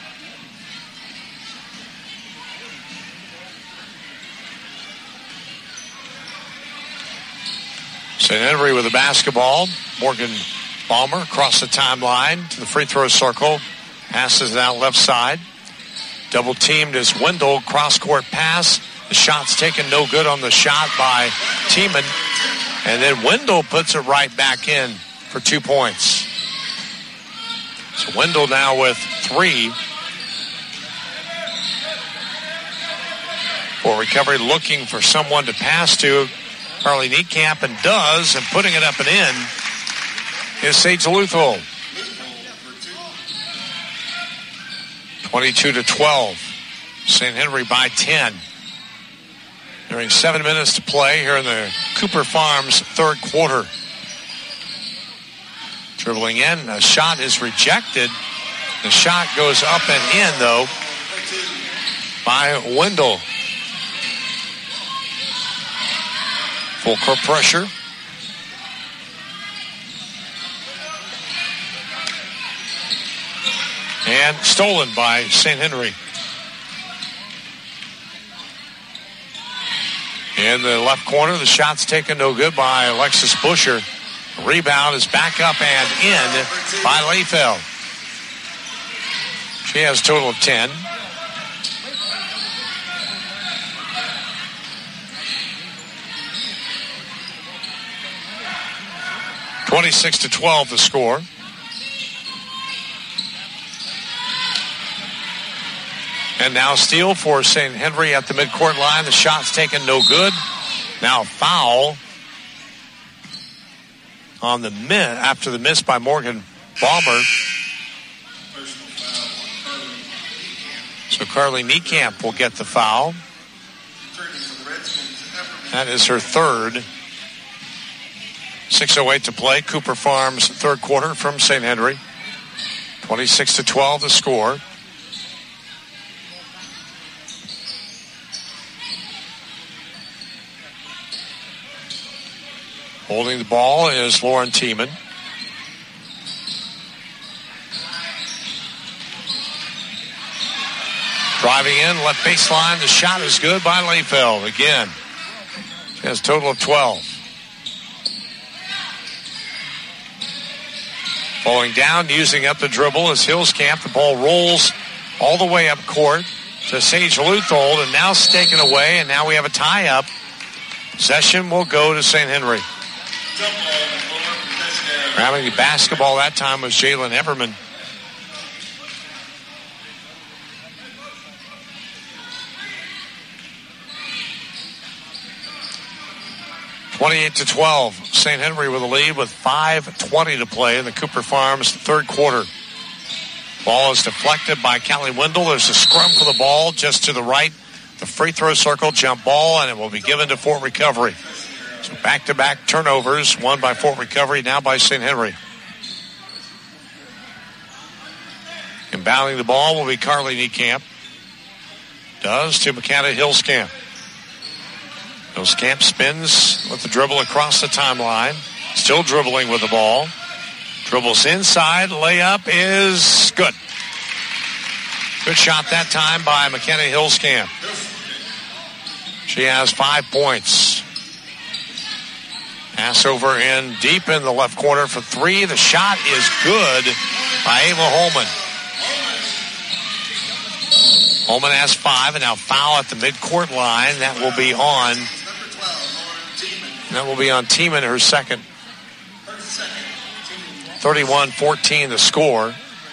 Saint Henry with the basketball. Morgan Balmer across the timeline to the free throw circle. Passes it out left side. Double teamed as Wendell. Cross-court pass. The shot's taken no good on the shot by Tiemann. And then Wendell puts it right back in for two points. So Wendell now with three. For Recovery looking for someone to pass to. Carly Niekamp, and does, and putting it up and in is Sage Luthold. twenty-two to twelve. Saint Henry by ten. During seven minutes to play here in the Cooper Farms third quarter. Dribbling in, a shot is rejected. The shot goes up and in, though, by Wendell. Full court pressure. And stolen by Saint Henry. In the left corner, the shot's taken no good by Alexis Busher. Rebound is back up and in by Layfeld. She has a total of ten. twenty-six to twelve the score. And now steal for Saint Henry at the midcourt line. The shot's taken no good. Now foul on the miss after the miss by Morgan Balmer. So Carly Niekamp will get the foul. That is her third. six oh eight to play. Cooper Farms third quarter from Saint Henry. twenty-six to twelve the score. Holding the ball is Lauren Tiemann. Driving in, left baseline. The shot is good by Layfeld again. She has a total of twelve. Falling down, using up the dribble is Hillskamp. The ball rolls all the way up court to Sage Luthold, and now it's taken away, and now we have a tie-up Possession will go to Saint Henry. Grabbing the basketball that time was Jalen Everman. twenty-eight to twelve. Saint Henry with a lead with five twenty to play in the Cooper Farms third quarter. Ball is deflected by Callie Wendell. There's a scrum for the ball just to the right. The free throw circle, jump ball, and it will be given to Fort Recovery. So back-to-back turnovers, one by Fort Recovery, now by Saint Henry. Inbounding the ball will be Carly Niekamp. Does to McKenna Hillscamp. Hillscamp spins with the dribble across the timeline. Still dribbling with the ball. Dribbles inside. Layup is good. Good shot that time by McKenna Hillscamp. She has five points. Pass over in deep in the left corner for three. The shot is good by Ava Holman. Holman has five, and now foul at the midcourt line. That will be on. That will be on Tiemann, her second. thirty-one fourteen the score.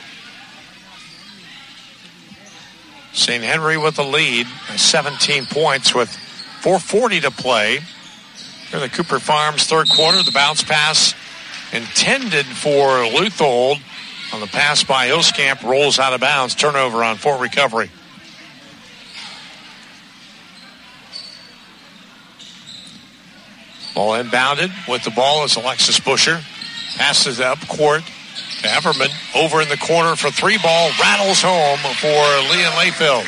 Saint Henry with the lead, seventeen points with four forty to play. Here in the Cooper Farms third quarter, the bounce pass intended for Luthold on the pass by Hillscamp rolls out of bounds. Turnover on Fort Recovery. Ball inbounded with the ball is Alexis Busher. Passes up court to Everman. Over in the corner for three ball. Rattles home for Leah Layfield.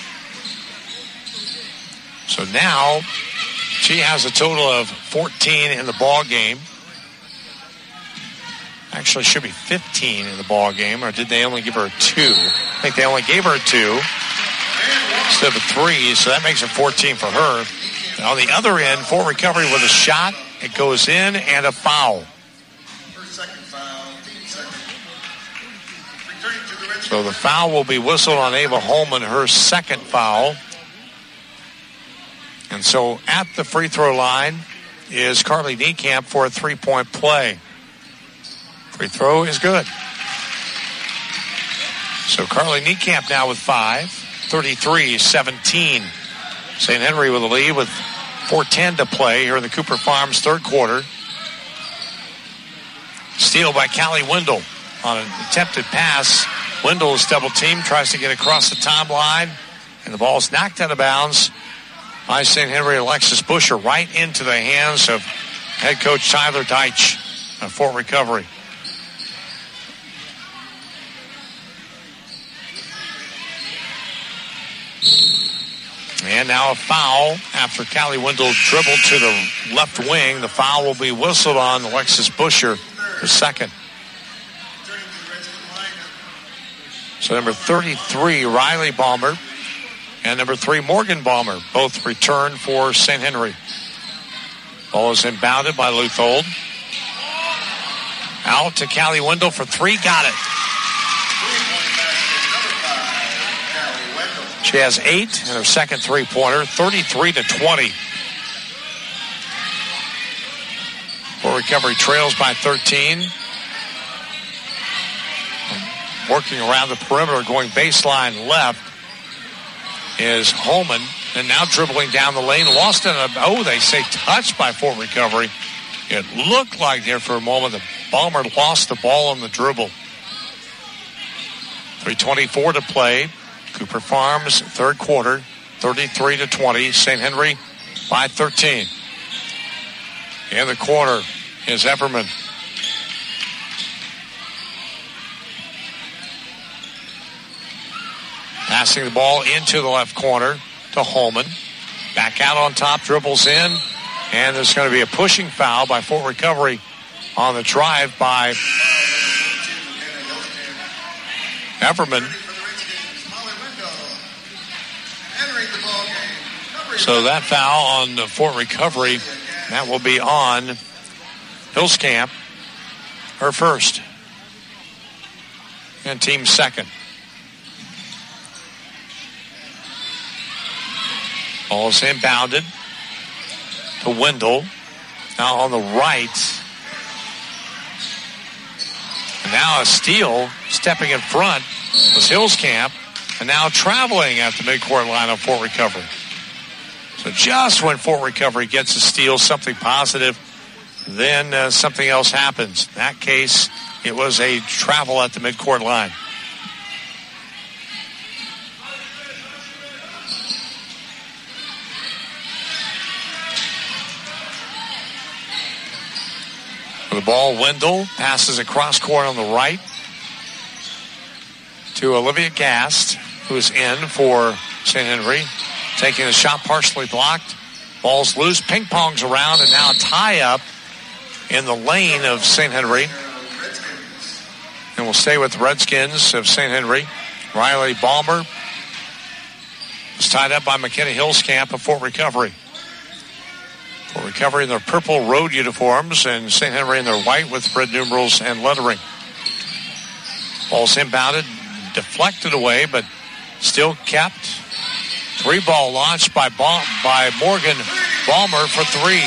So now she has a total of fourteen in the ball game. Actually should be fifteen in the ball game, or did they only give her two? I think they only gave her two instead of a three, so that makes it fourteen for her. And on the other end, Fort Recovery with a shot. It goes in and a foul. So the foul will be whistled on Ava Holman, her second foul. And so at the free throw line is Carly Niekamp for a three-point play. Free throw is good. So Carly Niekamp now with five, thirty-three seventeen. Saint Henry with a lead with four ten to play here in the Cooper Farms third quarter. Steal by Callie Wendell on an attempted pass. Wendell is double teamed, tries to get across the timeline, and the ball is knocked out of bounds by Saint Henry. Alexis Busher right into the hands of head coach Tyler Deitch of Fort Recovery. And now a foul after Callie Wendell dribbled to the left wing. The foul will be whistled on Alexis Busher, her second. So number thirty-three, Riley Balmer, and number three, Morgan Balmer, both return for Saint Henry. Ball is inbounded by Luthold. Out to Callie Wendell for three, got it. She has eight and her second three-pointer, thirty-three to twenty. Fort Recovery trails by thirteen. Working around the perimeter, going baseline left is Holman. And now dribbling down the lane. Lost in a, oh, they say touched by Fort Recovery. It looked like there for a moment the Balmer lost the ball on the dribble. three twenty-four to play. Cooper Farms, third quarter, thirty-three to twenty. Saint Henry by thirteen. In the corner is Everman. Passing the ball into the left corner to Holman. Back out on top, dribbles in, and there's going to be a pushing foul by Fort Recovery on the drive by Everman. So that foul on Fort Recovery, that will be on Hillscamp, her first, and team second. Ball is inbounded to Wendell. Now on the right. And now a steal, stepping in front, was Hillscamp. And now traveling at the midcourt line of Fort Recovery. So just when Fort Recovery gets a steal, something positive, then uh, something else happens. In that case, it was a travel at the midcourt line. The ball, Wendell passes across court on the right to Olivia Gast, who's in for Saint Henry. Taking the shot partially blocked. Ball's loose, ping-pongs around, and now a tie-up in the lane of Saint Henry. And we'll stay with the Redskins of Saint Henry. Riley Balmer was tied up by McKenna Hillscamp of Fort Recovery. Fort Recovery in their purple road uniforms, and Saint Henry in their white with red numerals and lettering. Ball's inbounded, deflected away, but still kept. Three ball launched by ba- by Morgan Balmer for three.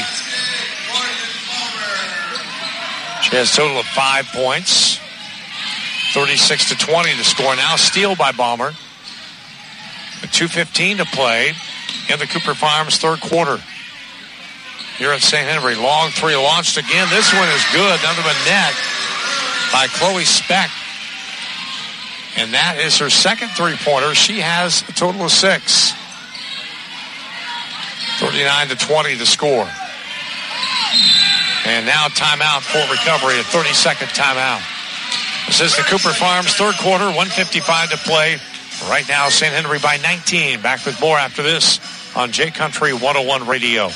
She has a total of five points. thirty-six to twenty to score. Now steal by Balmer. With two fifteen to play in the Cooper Farms third quarter. Here at Saint Henry. Long three launched again. This one is good. Under the net by Chloe Speck. And that is her second three-pointer. She has a total of six. thirty-nine to twenty to score. And now timeout for Recovery, a thirty-second timeout. This is the Cooper Farms third quarter, one fifty-five to play. Right now, Saint Henry by nineteen. Back with more after this on J Country one oh one Radio.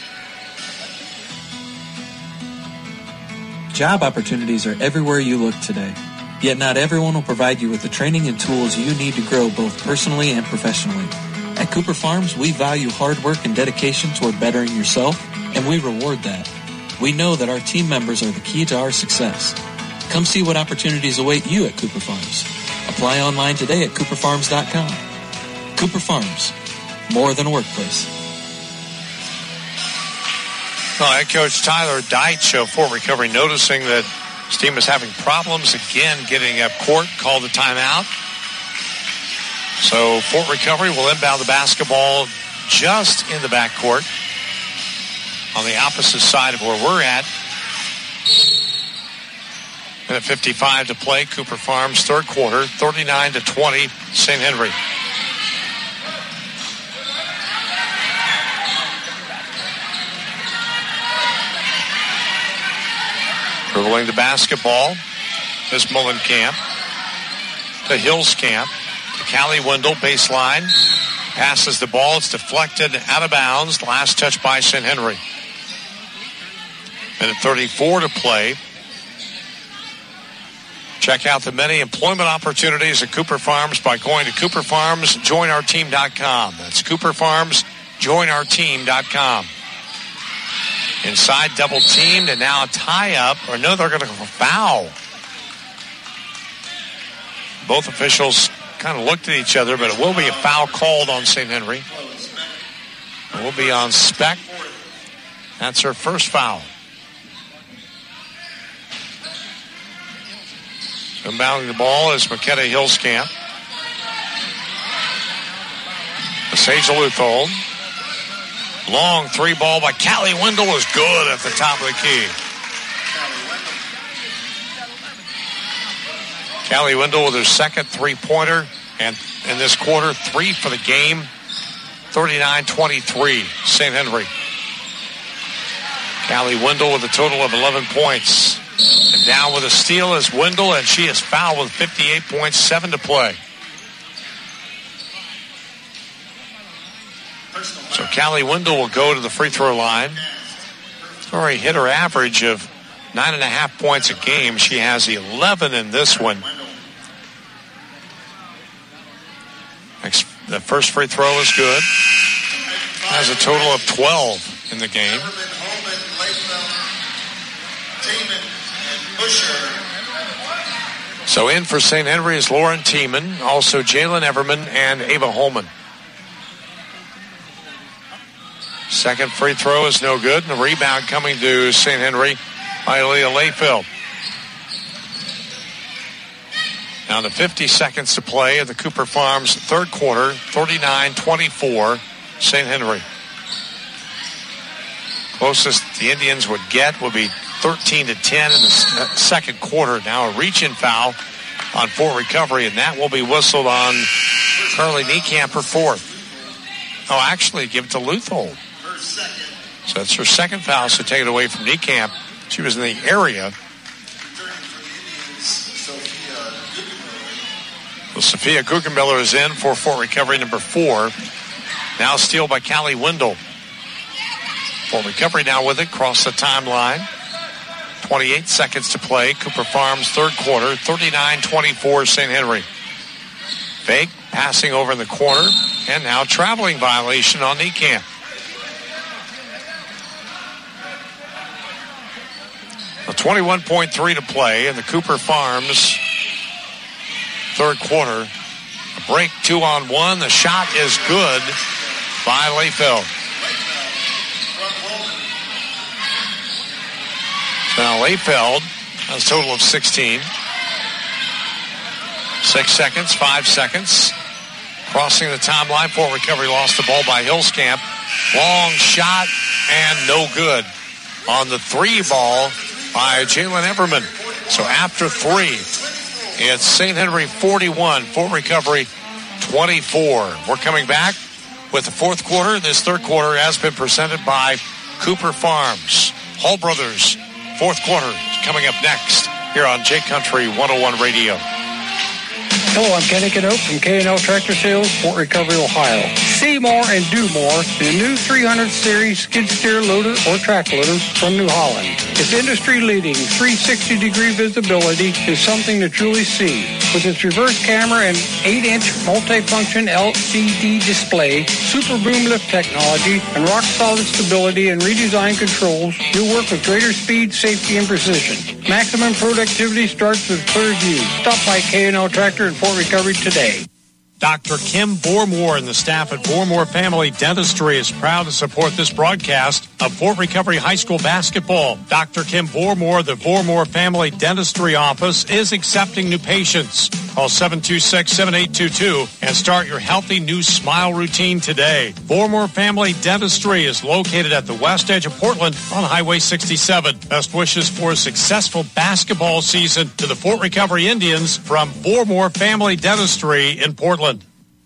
Job opportunities are everywhere you look today. Yet not everyone will provide you with the training and tools you need to grow both personally and professionally. At Cooper Farms, we value hard work and dedication toward bettering yourself, and we reward that. We know that our team members are the key to our success. Come see what opportunities await you at Cooper Farms. Apply online today at cooper farms dot com. Cooper Farms, more than a workplace. Well, head coach Tyler Deitch of Fort Recovery noticing that his team is having problems again getting up court, called the timeout. So Fort Recovery will inbound the basketball just in the backcourt on the opposite side of where we're at. Minute fifty-five to play. Cooper Farms third quarter, thirty-nine to twenty, Saint Henry. Dribbling the basketball is Mullenkamp to Hillscamp. To Callie Wendell, baseline. Passes the ball. It's deflected out of bounds. Last touch by Saint Henry. Minute thirty-four to play. Check out the many employment opportunities at Cooper Farms by going to cooper farms join our team dot com. That's cooper farms join our team dot com. Inside double teamed, and now a tie-up. Or no, they're going to foul. Both officials kind of looked at each other, but it will be a foul called on Saint Henry. It will be on Speck. That's her first foul. Inbounding the ball is McKenna Hillscamp. Sage Luthold. Long three ball by Callie Wendell is good at the top of the key. Callie Wendell with her second three-pointer, and in this quarter, three for the game. thirty-nine twenty-three, Saint Henry. Callie Wendell with a total of eleven points. And down with a steal is Wendell, and she is fouled with fifty-eight point seven to play. So Callie Wendell will go to the free throw line. She's already hit her average of nine and a half points a game. She has eleven in this one. The first free throw is good. Has a total of twelve in the game. So in for Saint Henry is Lauren Tiemann, also Jalen Everman and Ava Holman. Second free throw is no good. And the rebound coming to Saint Henry by Leah Layfield. Now to fifty seconds to play in the Cooper Farms third quarter. thirty-nine twenty-four, Saint Henry. Closest the Indians would get would be thirteen to ten in the second quarter. Now a reach-in foul on Fort Recovery, and that will be whistled on Carly Niekamp for fourth. Oh, actually, give it to Luthold. So that's her second foul, so take it away from Niekamp. She was in the area. Well, Sophia Guggenmiller is in for Fort Recovery number four. Now steal by Callie Wendell. Fort Recovery now with it, cross the timeline. twenty-eight seconds to play. Cooper Farms third quarter, thirty-nine twenty-four Saint Henry. Fake, passing over in the corner, and now traveling violation on Niekamp. twenty-one point three to play in the Cooper Farms third quarter. A break, two on one. The shot is good by Layfield. Now Layfield has a total of sixteen. Six seconds, five seconds. Crossing the timeline. Fort Recovery lost the ball by Hillscamp. Long shot and no good on the three ball by Jalen Everman. So after three, it's Saint Henry forty-one, Fort Recovery twenty-four. We're coming back with the fourth quarter. This third quarter has been presented by Cooper Farms. Hall Brothers, fourth quarter coming up next here on J Country one oh one Radio. Hello, I'm Kenny Canope from K and L Tractor Sales, Fort Recovery, Ohio. See more and do more in the new three hundred series skid steer loader or track loader from New Holland. Its industry-leading three hundred sixty degree visibility is something to truly see. With its reverse camera and eight inch multifunction L C D display, super boom lift technology, and rock-solid stability and redesigned controls, you'll work with greater speed, safety, and precision. Maximum productivity starts with clear view. Stop by K and L Tractor in Fort Recovery today. Doctor Kim Bormore and the staff at Bormore Family Dentistry is proud to support this broadcast of Fort Recovery High School basketball. Doctor Kim Bormore, the Bormore Family Dentistry office, is accepting new patients. Call seven two six, seven eight two two and start your healthy new smile routine today. Bormore Family Dentistry is located at the west edge of Portland on Highway sixty-seven. Best wishes for a successful basketball season to the Fort Recovery Indians from Bormore Family Dentistry in Portland.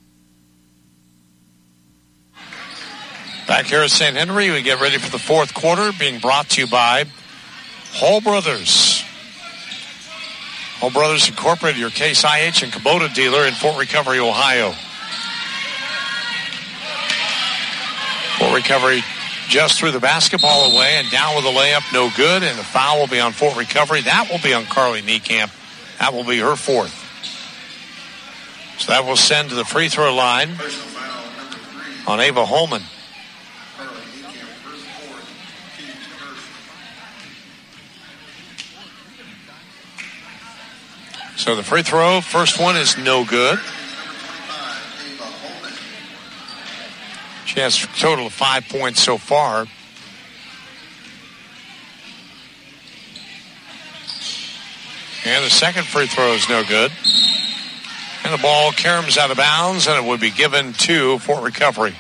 Back here at Saint Henry, we get ready for the fourth quarter, being brought to you by Hall Brothers. Hall Brothers Incorporated, your Case I H and Kubota dealer in Fort Recovery, Ohio. Fort Recovery just threw the basketball away and down with a layup, no good, and the foul will be on Fort Recovery. That will be on Carly Niekamp. That will be her fourth. So that will send to the free throw line on Ava Holman. So the free throw, first one is no good. She has a total of five points so far. And the second free throw is no good. And the ball caroms out of bounds, and it would be given to Fort Recovery.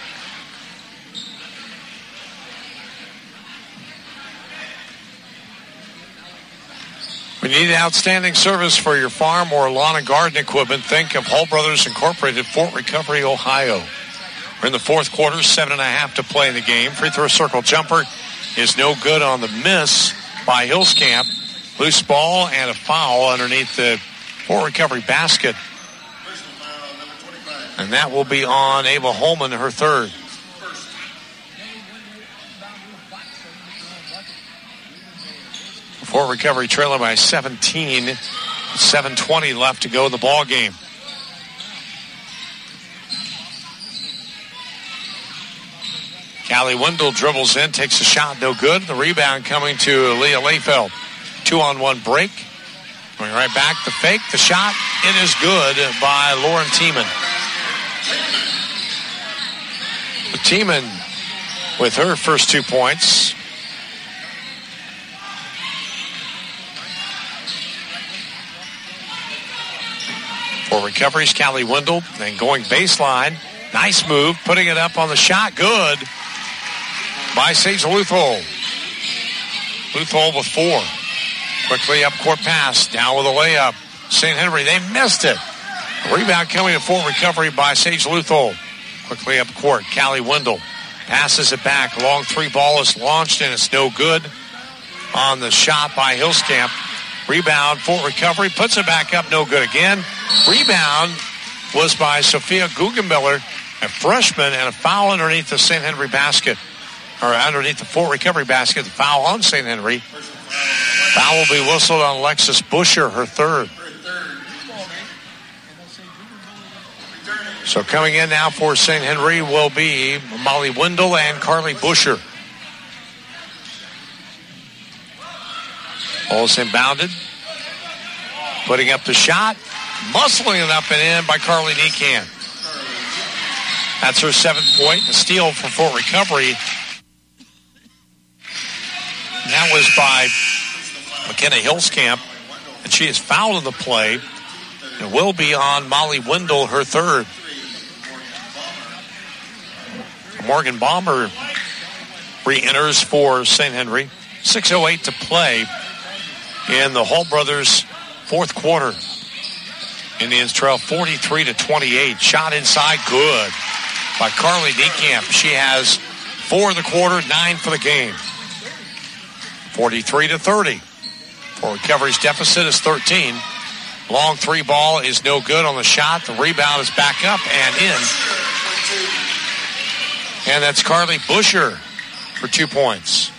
When you need outstanding service for your farm or lawn and garden equipment, think of Hall Brothers Incorporated, Fort Recovery, Ohio. We're in the fourth quarter, seven and a half to play in the game. Free throw circle jumper is no good on the miss by Hillscamp. Loose ball and a foul underneath the Fort Recovery basket. And that will be on Ava Holman, her third. Fort Recovery trailing by seventeen. seven twenty left to go in the ball game. Callie Wendell dribbles in, takes a shot, no good. The rebound coming to Leah Layfield. Two on one break. Going right back, the fake, the shot. It is good by Lauren Tiemann. The Tiemann with her first two points. For recoveries, Callie Wendell, and going baseline. Nice move, putting it up on the shot. Good by Sage Luthold. Luthold with four. Quickly up court pass, down with a layup. Saint Henry, they missed it. A rebound coming to full recovery by Sage Luthold. Quickly up court, Callie Wendell passes it back. Long three ball is launched and it's no good on the shot by Hillscamp. Rebound, full recovery, puts it back up, no good again. Rebound was by Sophia Guggenmiller, a freshman, and a foul underneath the Saint Henry basket, or underneath the full recovery basket. The foul on Saint Henry. Foul will be whistled on Alexis Busher, her third. So coming in now for Saint Henry will be Molly Wendell and Carly Busher. Ball's inbounded. Putting up the shot. Muscling it up and in by Carly Niekamp. That's her seventh point. The steal for full recovery. And that was by McKenna Hillscamp. And she is fouled in the play. It will be on Molly Wendell, her third. Morgan Bomber re-enters for Saint Henry. six oh eight to play in the Hall Brothers fourth quarter. Indians trail forty-three to twenty-eight. Shot inside, good by Carly Niekamp. She has four in the quarter, nine for the game. forty-three to thirty. For recovery's deficit is thirteen. Long three ball is no good on the shot. The rebound is back up and in. And that's Carly Busher for two points.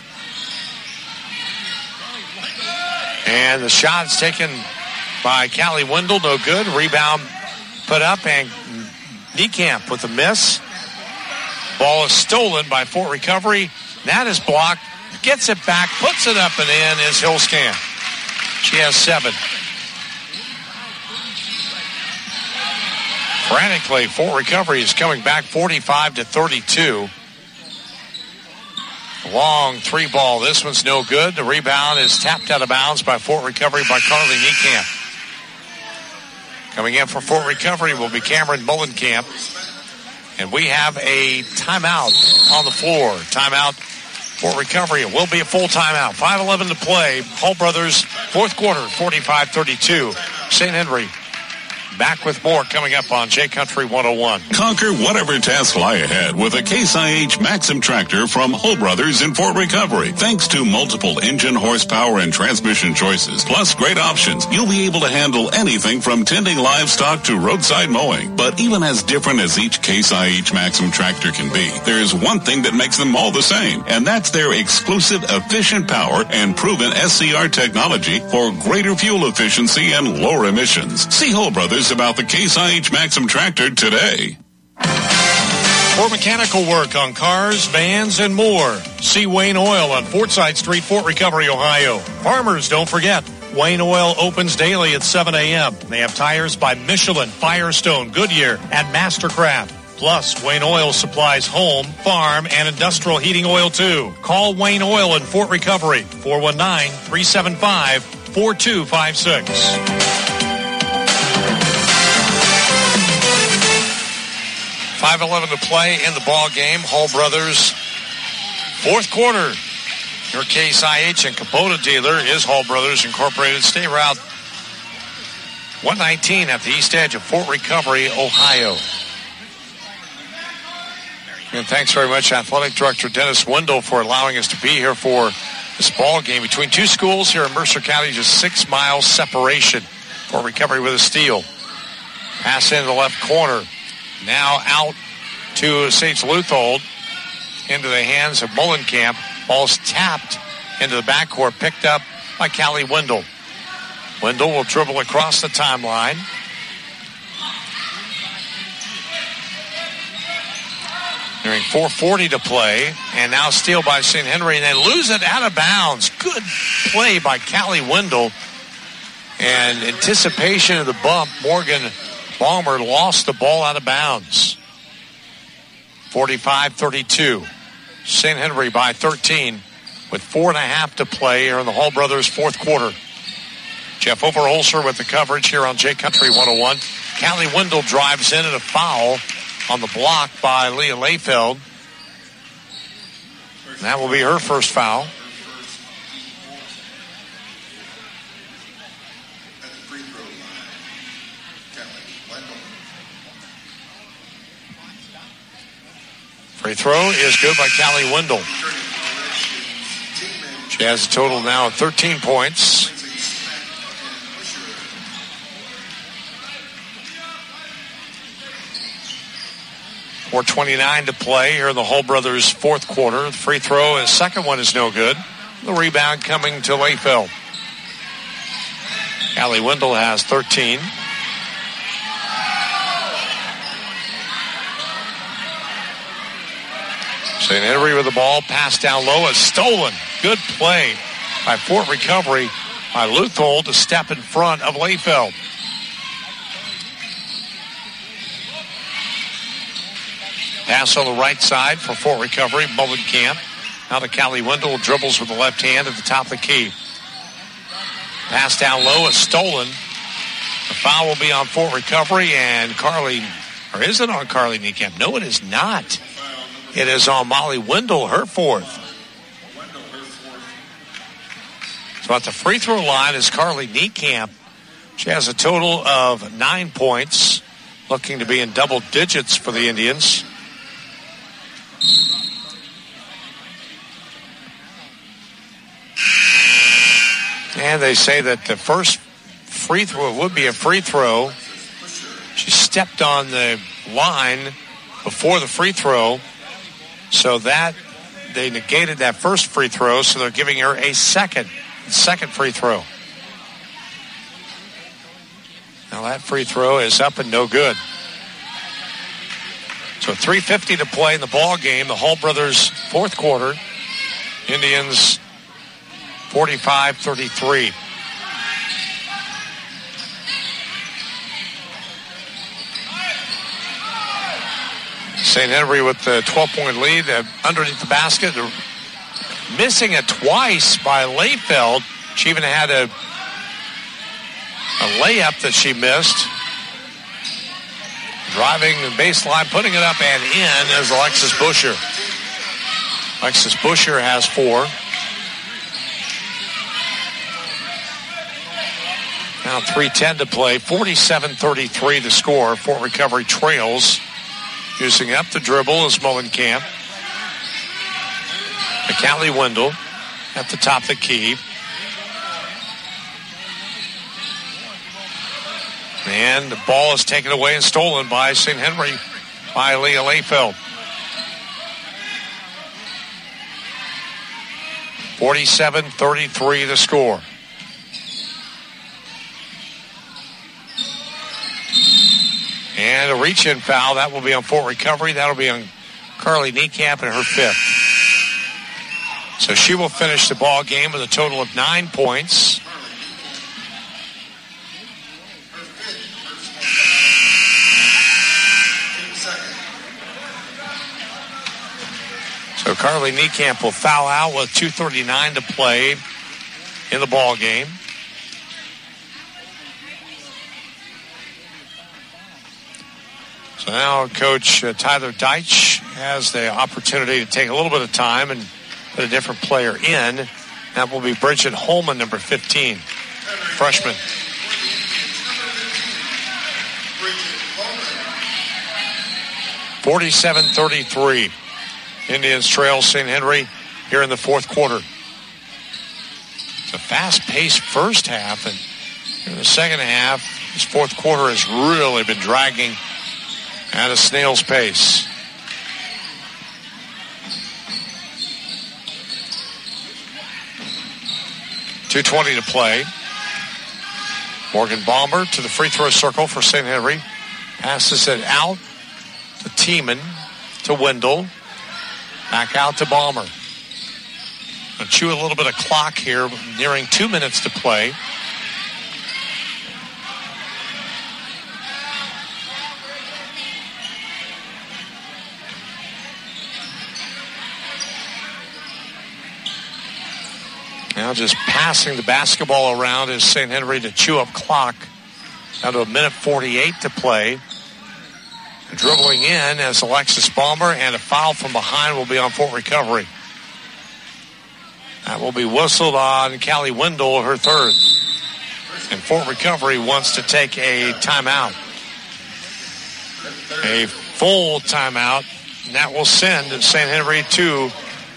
And the shot's taken by Callie Wendell, no good. Rebound put up, and Niekamp with a miss. Ball is stolen by Fort Recovery. That is blocked. Gets it back, puts it up and in is Hillscamp. She has seven. Frantically, Fort Recovery is coming back forty-five to thirty-two. Long three ball. This one's no good. The rebound is tapped out of bounds by Fort Recovery by Carly Niekamp. Coming in for Fort Recovery will be Cameron Mullenkamp. And we have a timeout on the floor. Timeout for Recovery. It will be a full timeout. five eleven to play. Hall Brothers, fourth quarter, forty-five thirty-two. Saint Henry back with more coming up on J Country one oh one. Conquer whatever tasks lie ahead with a Case I H Maxim tractor from Hull Brothers in Fort Recovery. Thanks to multiple engine horsepower and transmission choices, plus great options, you'll be able to handle anything from tending livestock to roadside mowing. But even as different as each Case I H Maxim tractor can be, there's one thing that makes them all the same, and that's their exclusive efficient power and proven S C R technology for greater fuel efficiency and lower emissions. See Hull Brothers about the Case I H Maxim tractor today. For mechanical work on cars, vans, and more, see Wayne Oil on Fortside Street, Fort Recovery, Ohio. Farmers, don't forget, Wayne Oil opens daily at seven a.m. They have tires by Michelin, Firestone, Goodyear, and Mastercraft. Plus, Wayne Oil supplies home, farm, and industrial heating oil, too. Call Wayne Oil in Fort Recovery, four one nine, three seven five, four two five six. five eleven to play in the ball game. Hall Brothers, fourth quarter. Your Case I H and Kubota dealer is Hall Brothers Incorporated. Stay Route one nineteen at the east edge of Fort Recovery, Ohio. And thanks very much, Athletic Director Dennis Wendell, for allowing us to be here for this ball game between two schools here in Mercer County, just six miles separation. Fort Recovery with a steal. Pass into the left corner. Now out to Sage Luthold into the hands of Mullenkamp. Ball's tapped into the backcourt, picked up by Callie Wendell. Wendell will dribble across the timeline. Nearing four forty to play, and now steal by Saint Henry, and they lose it out of bounds. Good play by Callie Wendell. And anticipation of the bump, Morgan Balmer lost the ball out of bounds. forty-five thirty-two. Saint Henry by thirteen with four and a half to play here in the Hall Brothers fourth quarter. Jeff Overholser with the coverage here on J Country one oh one. Callie Wendell drives in and a foul on the block by Leah Layfeld. And that will be her first foul. Free throw is good by Callie Wendell. She has a total now of thirteen points. four twenty-nine to play here in the Hull Brothers fourth quarter. The free throw, his second one is no good. The rebound coming to Layfeld. Callie Wendell has thirteen. Saint Henry with the ball, pass down low, is stolen. Good play by Fort Recovery by Luthold to step in front of Layfeld. Pass on the right side for Fort Recovery, Mullenkamp. Now to Callie Wendell, dribbles with the left hand at the top of the key. Pass down low is stolen. The foul will be on Fort Recovery, and Carly, or is it on Carly Niekamp? No, it is not. It is on Molly Wendell, her fourth. So at the free throw line is Carly Niekamp. She has a total of nine points, looking to be in double digits for the Indians. And they say that the first free throw would be a free throw. She stepped on the line before the free throw. So that, they negated that first free throw, so they're giving her a second, second free throw. Now that free throw is up and no good. So three fifty to play in the ball game. The Hull Brothers fourth quarter. Indians forty-five thirty-three. Saint Henry with the twelve-point lead uh, underneath the basket. Missing it twice by Layfeld. She even had a, a layup that she missed. Driving the baseline, putting it up and in is Alexis Busher. Alexis Busher has four. Now three ten to play. forty-seven thirty-three the score. Fort Recovery trails. Using up the dribble is Mullenkamp. Callie Wendell at the top of the key. And the ball is taken away and stolen by Saint Henry by Leah Layfeld. forty-seven thirty-three the score. And a reach-in foul. That will be on Fort Recovery. That will be on Carly Niekamp in her fifth. So she will finish the ball game with a total of nine points. So Carly Niekamp will foul out with two thirty-nine to play in the ball game. So now Coach uh, Tyler Deitch has the opportunity to take a little bit of time and put a different player in. That will be Bridget Holman, number fifteen, freshman. forty-seven thirty-three. Indians trail Saint Henry here in the fourth quarter. It's a fast-paced first half, and in the second half, this fourth quarter has really been dragging at a snail's pace. two twenty to play. Morgan Bomber to the free throw circle for Saint Henry. Passes it out to Tiemann, to Wendell. Back out to Bomber. Gonna chew a little bit of clock here, nearing two minutes to play. Now just passing the basketball around is Saint Henry to chew up clock. Down to a minute forty-eight to play. Dribbling in as Alexis Balmer, and a foul from behind will be on Fort Recovery. That will be whistled on Callie Wendell, her third. And Fort Recovery wants to take a timeout. A full timeout. And that will send Saint Henry to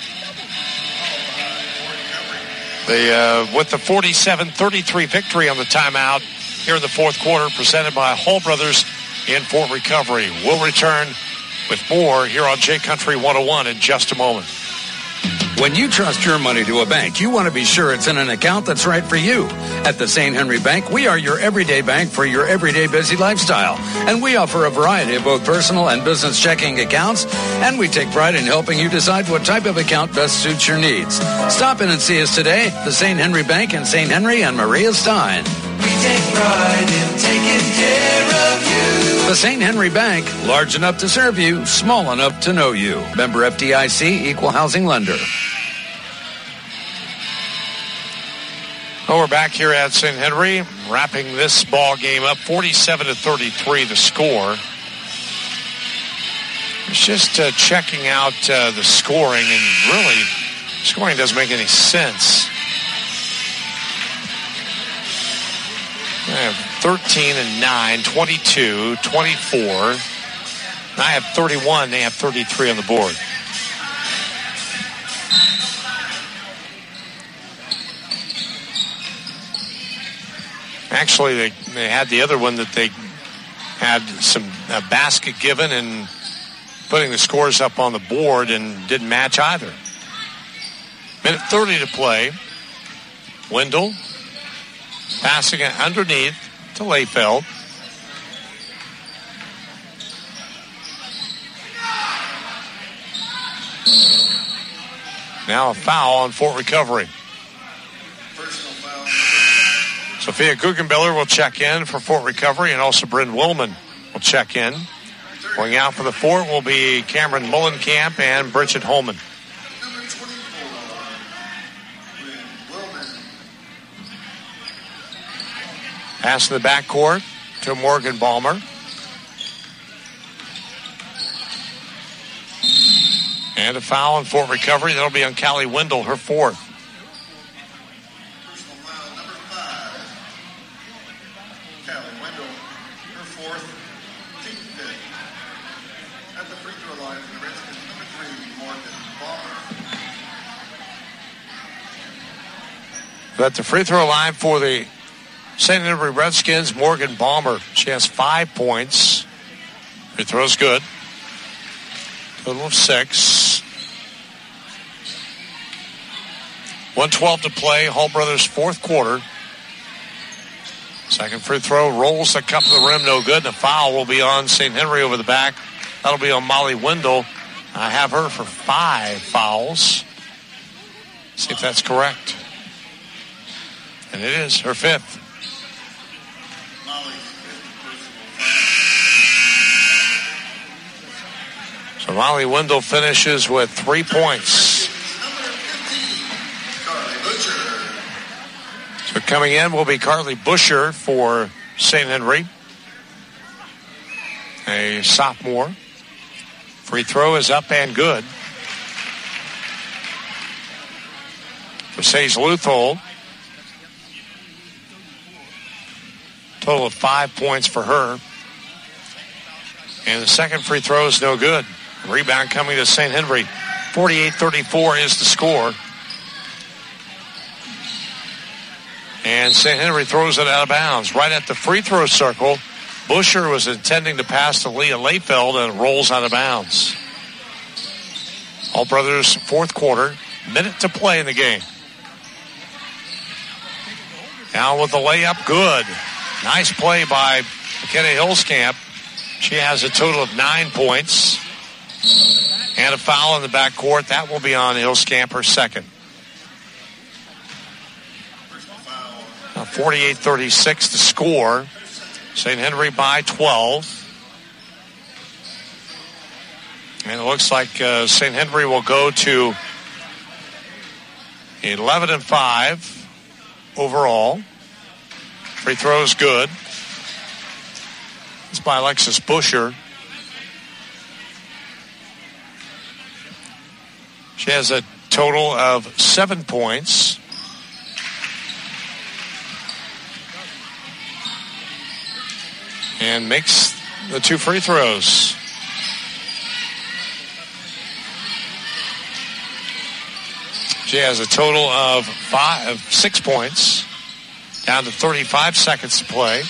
the, uh, with the forty-seven thirty-three victory on the timeout here in the fourth quarter, presented by Hall Brothers in Fort Recovery. We'll return with more here on J Country one oh one in just a moment. When you trust your money to a bank, you want to be sure it's in an account that's right for you. At the Saint Henry Bank, we are your everyday bank for your everyday busy lifestyle. And we offer a variety of both personal and business checking accounts. And we take pride in helping you decide what type of account best suits your needs. Stop in and see us today, the Saint Henry Bank in Saint Henry and Maria Stein. We take pride in taking care of you. The Saint Henry Bank, large enough to serve you, small enough to know you. Member F D I C, Equal Housing Lender. Well, we're back here at Saint Henry, wrapping this ball game up, forty-seven to thirty-three the score. It's just uh, checking out uh, the scoring, and really, scoring doesn't make any sense. I have thirteen and nine, twenty-two, twenty-four. I have thirty-one. They have thirty-three on the board. Actually, they, they had the other one that they had some a basket given and putting the scores up on the board and didn't match either. Minute thirty to play. Wendell passing it underneath to Layfeld. Now a foul on Fort Recovery. Sophia Guggenbiller will check in for Fort Recovery, and also Bryn Willman will check in. Going out for the Fort will be Cameron Mullenkamp and Bridget Holman. Pass to the backcourt to Morgan Balmer. And a foul on Fort Recovery. That'll be on Callie Wendell, her fourth. At the free throw line for the Saint Henry Redskins, Morgan Balmer. She has five points. Free throw's good. Total of six. one twelve to play. Hall Brothers fourth quarter. Second free throw rolls the cup of the rim, no good. And a foul will be on Saint Henry over the back. That'll be on Molly Wendell. I have her for five fouls. See if that's correct. And it is her fifth. So Molly Wendell finishes with three points. So coming in will be Carly Busher for Saint Henry, a sophomore. Free throw is up and good for Sage Luthold. Total of five points for her. And the second free throw is no good. Rebound coming to Saint Henry. forty-eight thirty-four is the score. And Saint Henry throws it out of bounds. Right at the free throw circle, Busher was intending to pass to Leah Layfeld, and it rolls out of bounds. All Brothers fourth quarter. Minute to play in the game. Now with the layup, good. Nice play by McKenna Hillscamp. She has a total of nine points. And a foul in the backcourt. That will be on Hillscamp, her second. forty-eight thirty-six to score. Saint Henry by twelve. And it looks like uh, Saint Henry will go to eleven and five overall. Free throws good. It's by Alexis Busher. She has a total of seven points. And makes the two free throws. She has a total of five, of six points. Down to thirty-five seconds to play.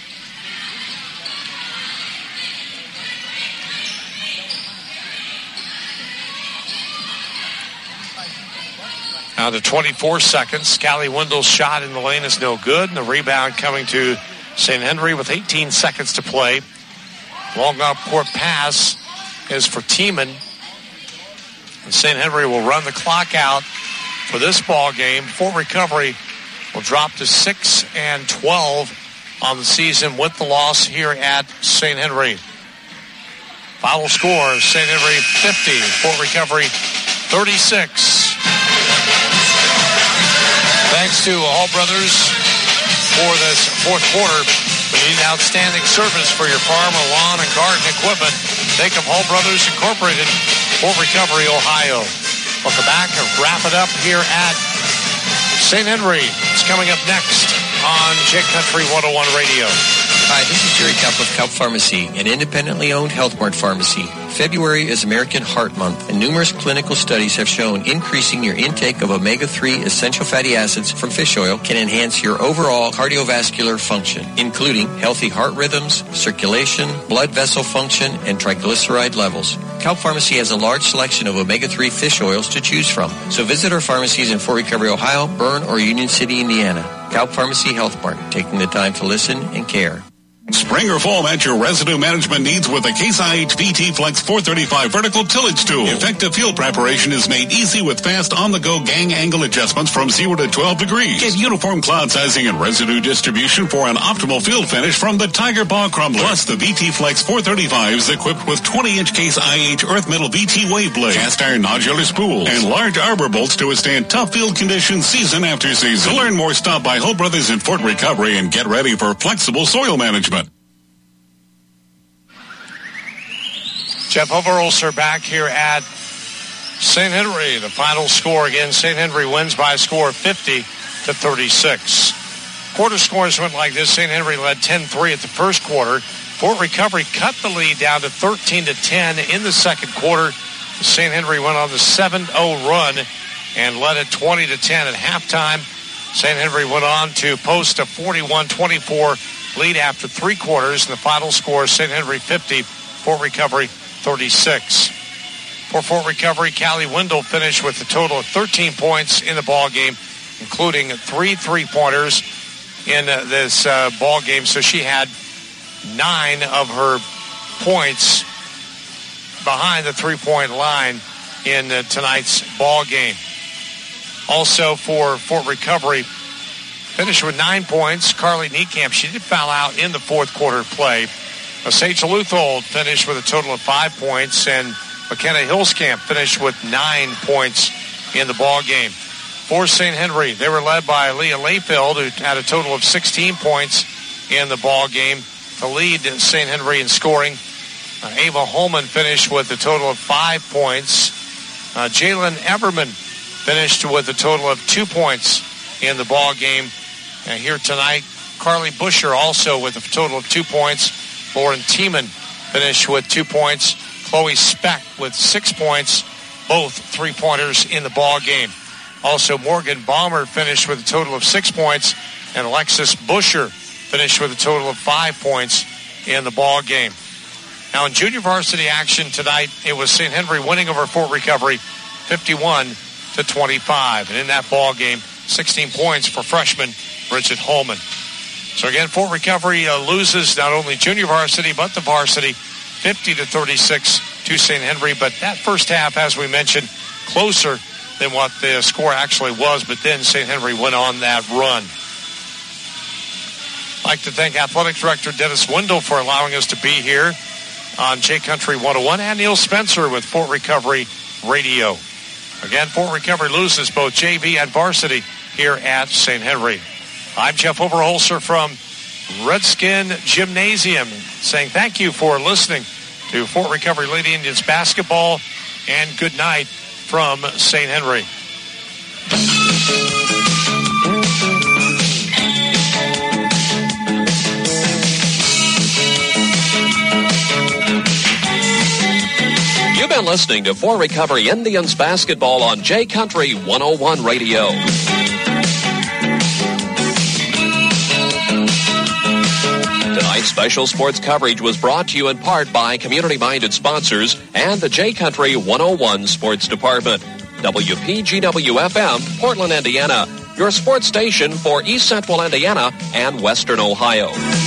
Down to twenty-four seconds. Callie Wendell's shot in the lane is no good. And the rebound coming to Saint Henry with eighteen seconds to play. Long up-court pass is for Tiemann. And Saint Henry will run the clock out for this ball game. Fort Recovery will drop to six and twelve on the season with the loss here at Saint Henry. Final score, Saint Henry fifty, Fort Recovery thirty-six. Thanks to Hall Brothers for this fourth quarter. We need outstanding service for your farm, lawn, and garden equipment. Think of Hall Brothers Incorporated, Fort Recovery, Ohio. We'll come back and wrap it up here at Saint Henry. It's coming up next on J Country one oh one Radio. Hi, this is Jerry Kaup of Kaup Pharmacy, an independently owned Health Mart pharmacy. February is American Heart Month, and numerous clinical studies have shown increasing your intake of omega three essential fatty acids from fish oil can enhance your overall cardiovascular function, including healthy heart rhythms, circulation, blood vessel function, and triglyceride levels. Kaup Pharmacy has a large selection of omega three fish oils to choose from, so visit our pharmacies in Fort Recovery, Ohio, Bern, or Union City, Indiana. Kaup Pharmacy Health Mart, taking the time to listen and care. Spring or fall, match your residue management needs with the Case I H V T Flex four thirty-five vertical tillage tool. Effective field preparation is made easy with fast on-the-go gang angle adjustments from zero to twelve degrees. Get uniform cloud sizing and residue distribution for an optimal field finish from the Tiger Paw Crumbler. Plus, the V T Flex four thirty-five is equipped with twenty inch Case I H earth metal V T wave blade, cast iron nodular spools, and large arbor bolts to withstand tough field conditions season after season. To learn more, stop by Hull Brothers in Fort Recovery and get ready for flexible soil management. Jeff Overholser back here at Saint Henry. The final score again, Saint Henry wins by a score of fifty to thirty-six. Quarter scores went like this. Saint Henry led ten three at the first quarter. Fort Recovery cut the lead down to thirteen to ten in the second quarter. Saint Henry went on the seven oh run and led it twenty to ten at halftime. Saint Henry went on to post a forty-one twenty-four lead after three quarters. And the final score, Saint Henry fifty, Fort Recovery thirty-six. For Fort Recovery, Callie Wendell finished with a total of thirteen points in the ball game, including three three-pointers in uh, this uh, ball game. So she had nine of her points behind the three-point line in uh, tonight's ball game. Also for Fort Recovery, finished with nine points, Carly Niekamp. She did foul out in the fourth quarter play. Sage Luthold finished with a total of five points, and McKenna Hillscamp finished with nine points in the ball game. For Saint Henry, they were led by Leah Layfield, who had a total of sixteen points in the ball game to lead Saint Henry in scoring. Uh, Ava Holman finished with a total of five points. Uh, Jalen Everman finished with a total of two points in the ball game. And here tonight, Carly Busher also with a total of two points. Lauren Tiemann finished with two points. Chloe Speck with six points, both three-pointers in the ball game. Also, Morgan Balmer finished with a total of six points, and Alexis Busher finished with a total of five points in the ball game. Now, in junior varsity action tonight, it was Saint Henry winning over Fort Recovery fifty-one to twenty-five. And in that ball game, sixteen points for freshman Bridget Holman. So again, Fort Recovery uh, loses not only junior varsity, but the varsity, fifty to thirty-six to Saint Henry. But that first half, as we mentioned, closer than what the score actually was. But then Saint Henry went on that run. I'd like to thank Athletic Director Dennis Wendell for allowing us to be here on J Country one oh one, and Neil Spencer with Fort Recovery Radio. Again, Fort Recovery loses both J V and varsity here at Saint Henry. I'm Jeff Overholser from Redskin Gymnasium saying thank you for listening to Fort Recovery Lady Indians basketball, and good night from Saint Henry. You've been listening to Fort Recovery Indians basketball on J Country one oh one Radio. Tonight's special sports coverage was brought to you in part by community-minded sponsors and the J Country one oh one Sports Department. W P G W F M, Portland, Indiana, your sports station for East Central Indiana and Western Ohio.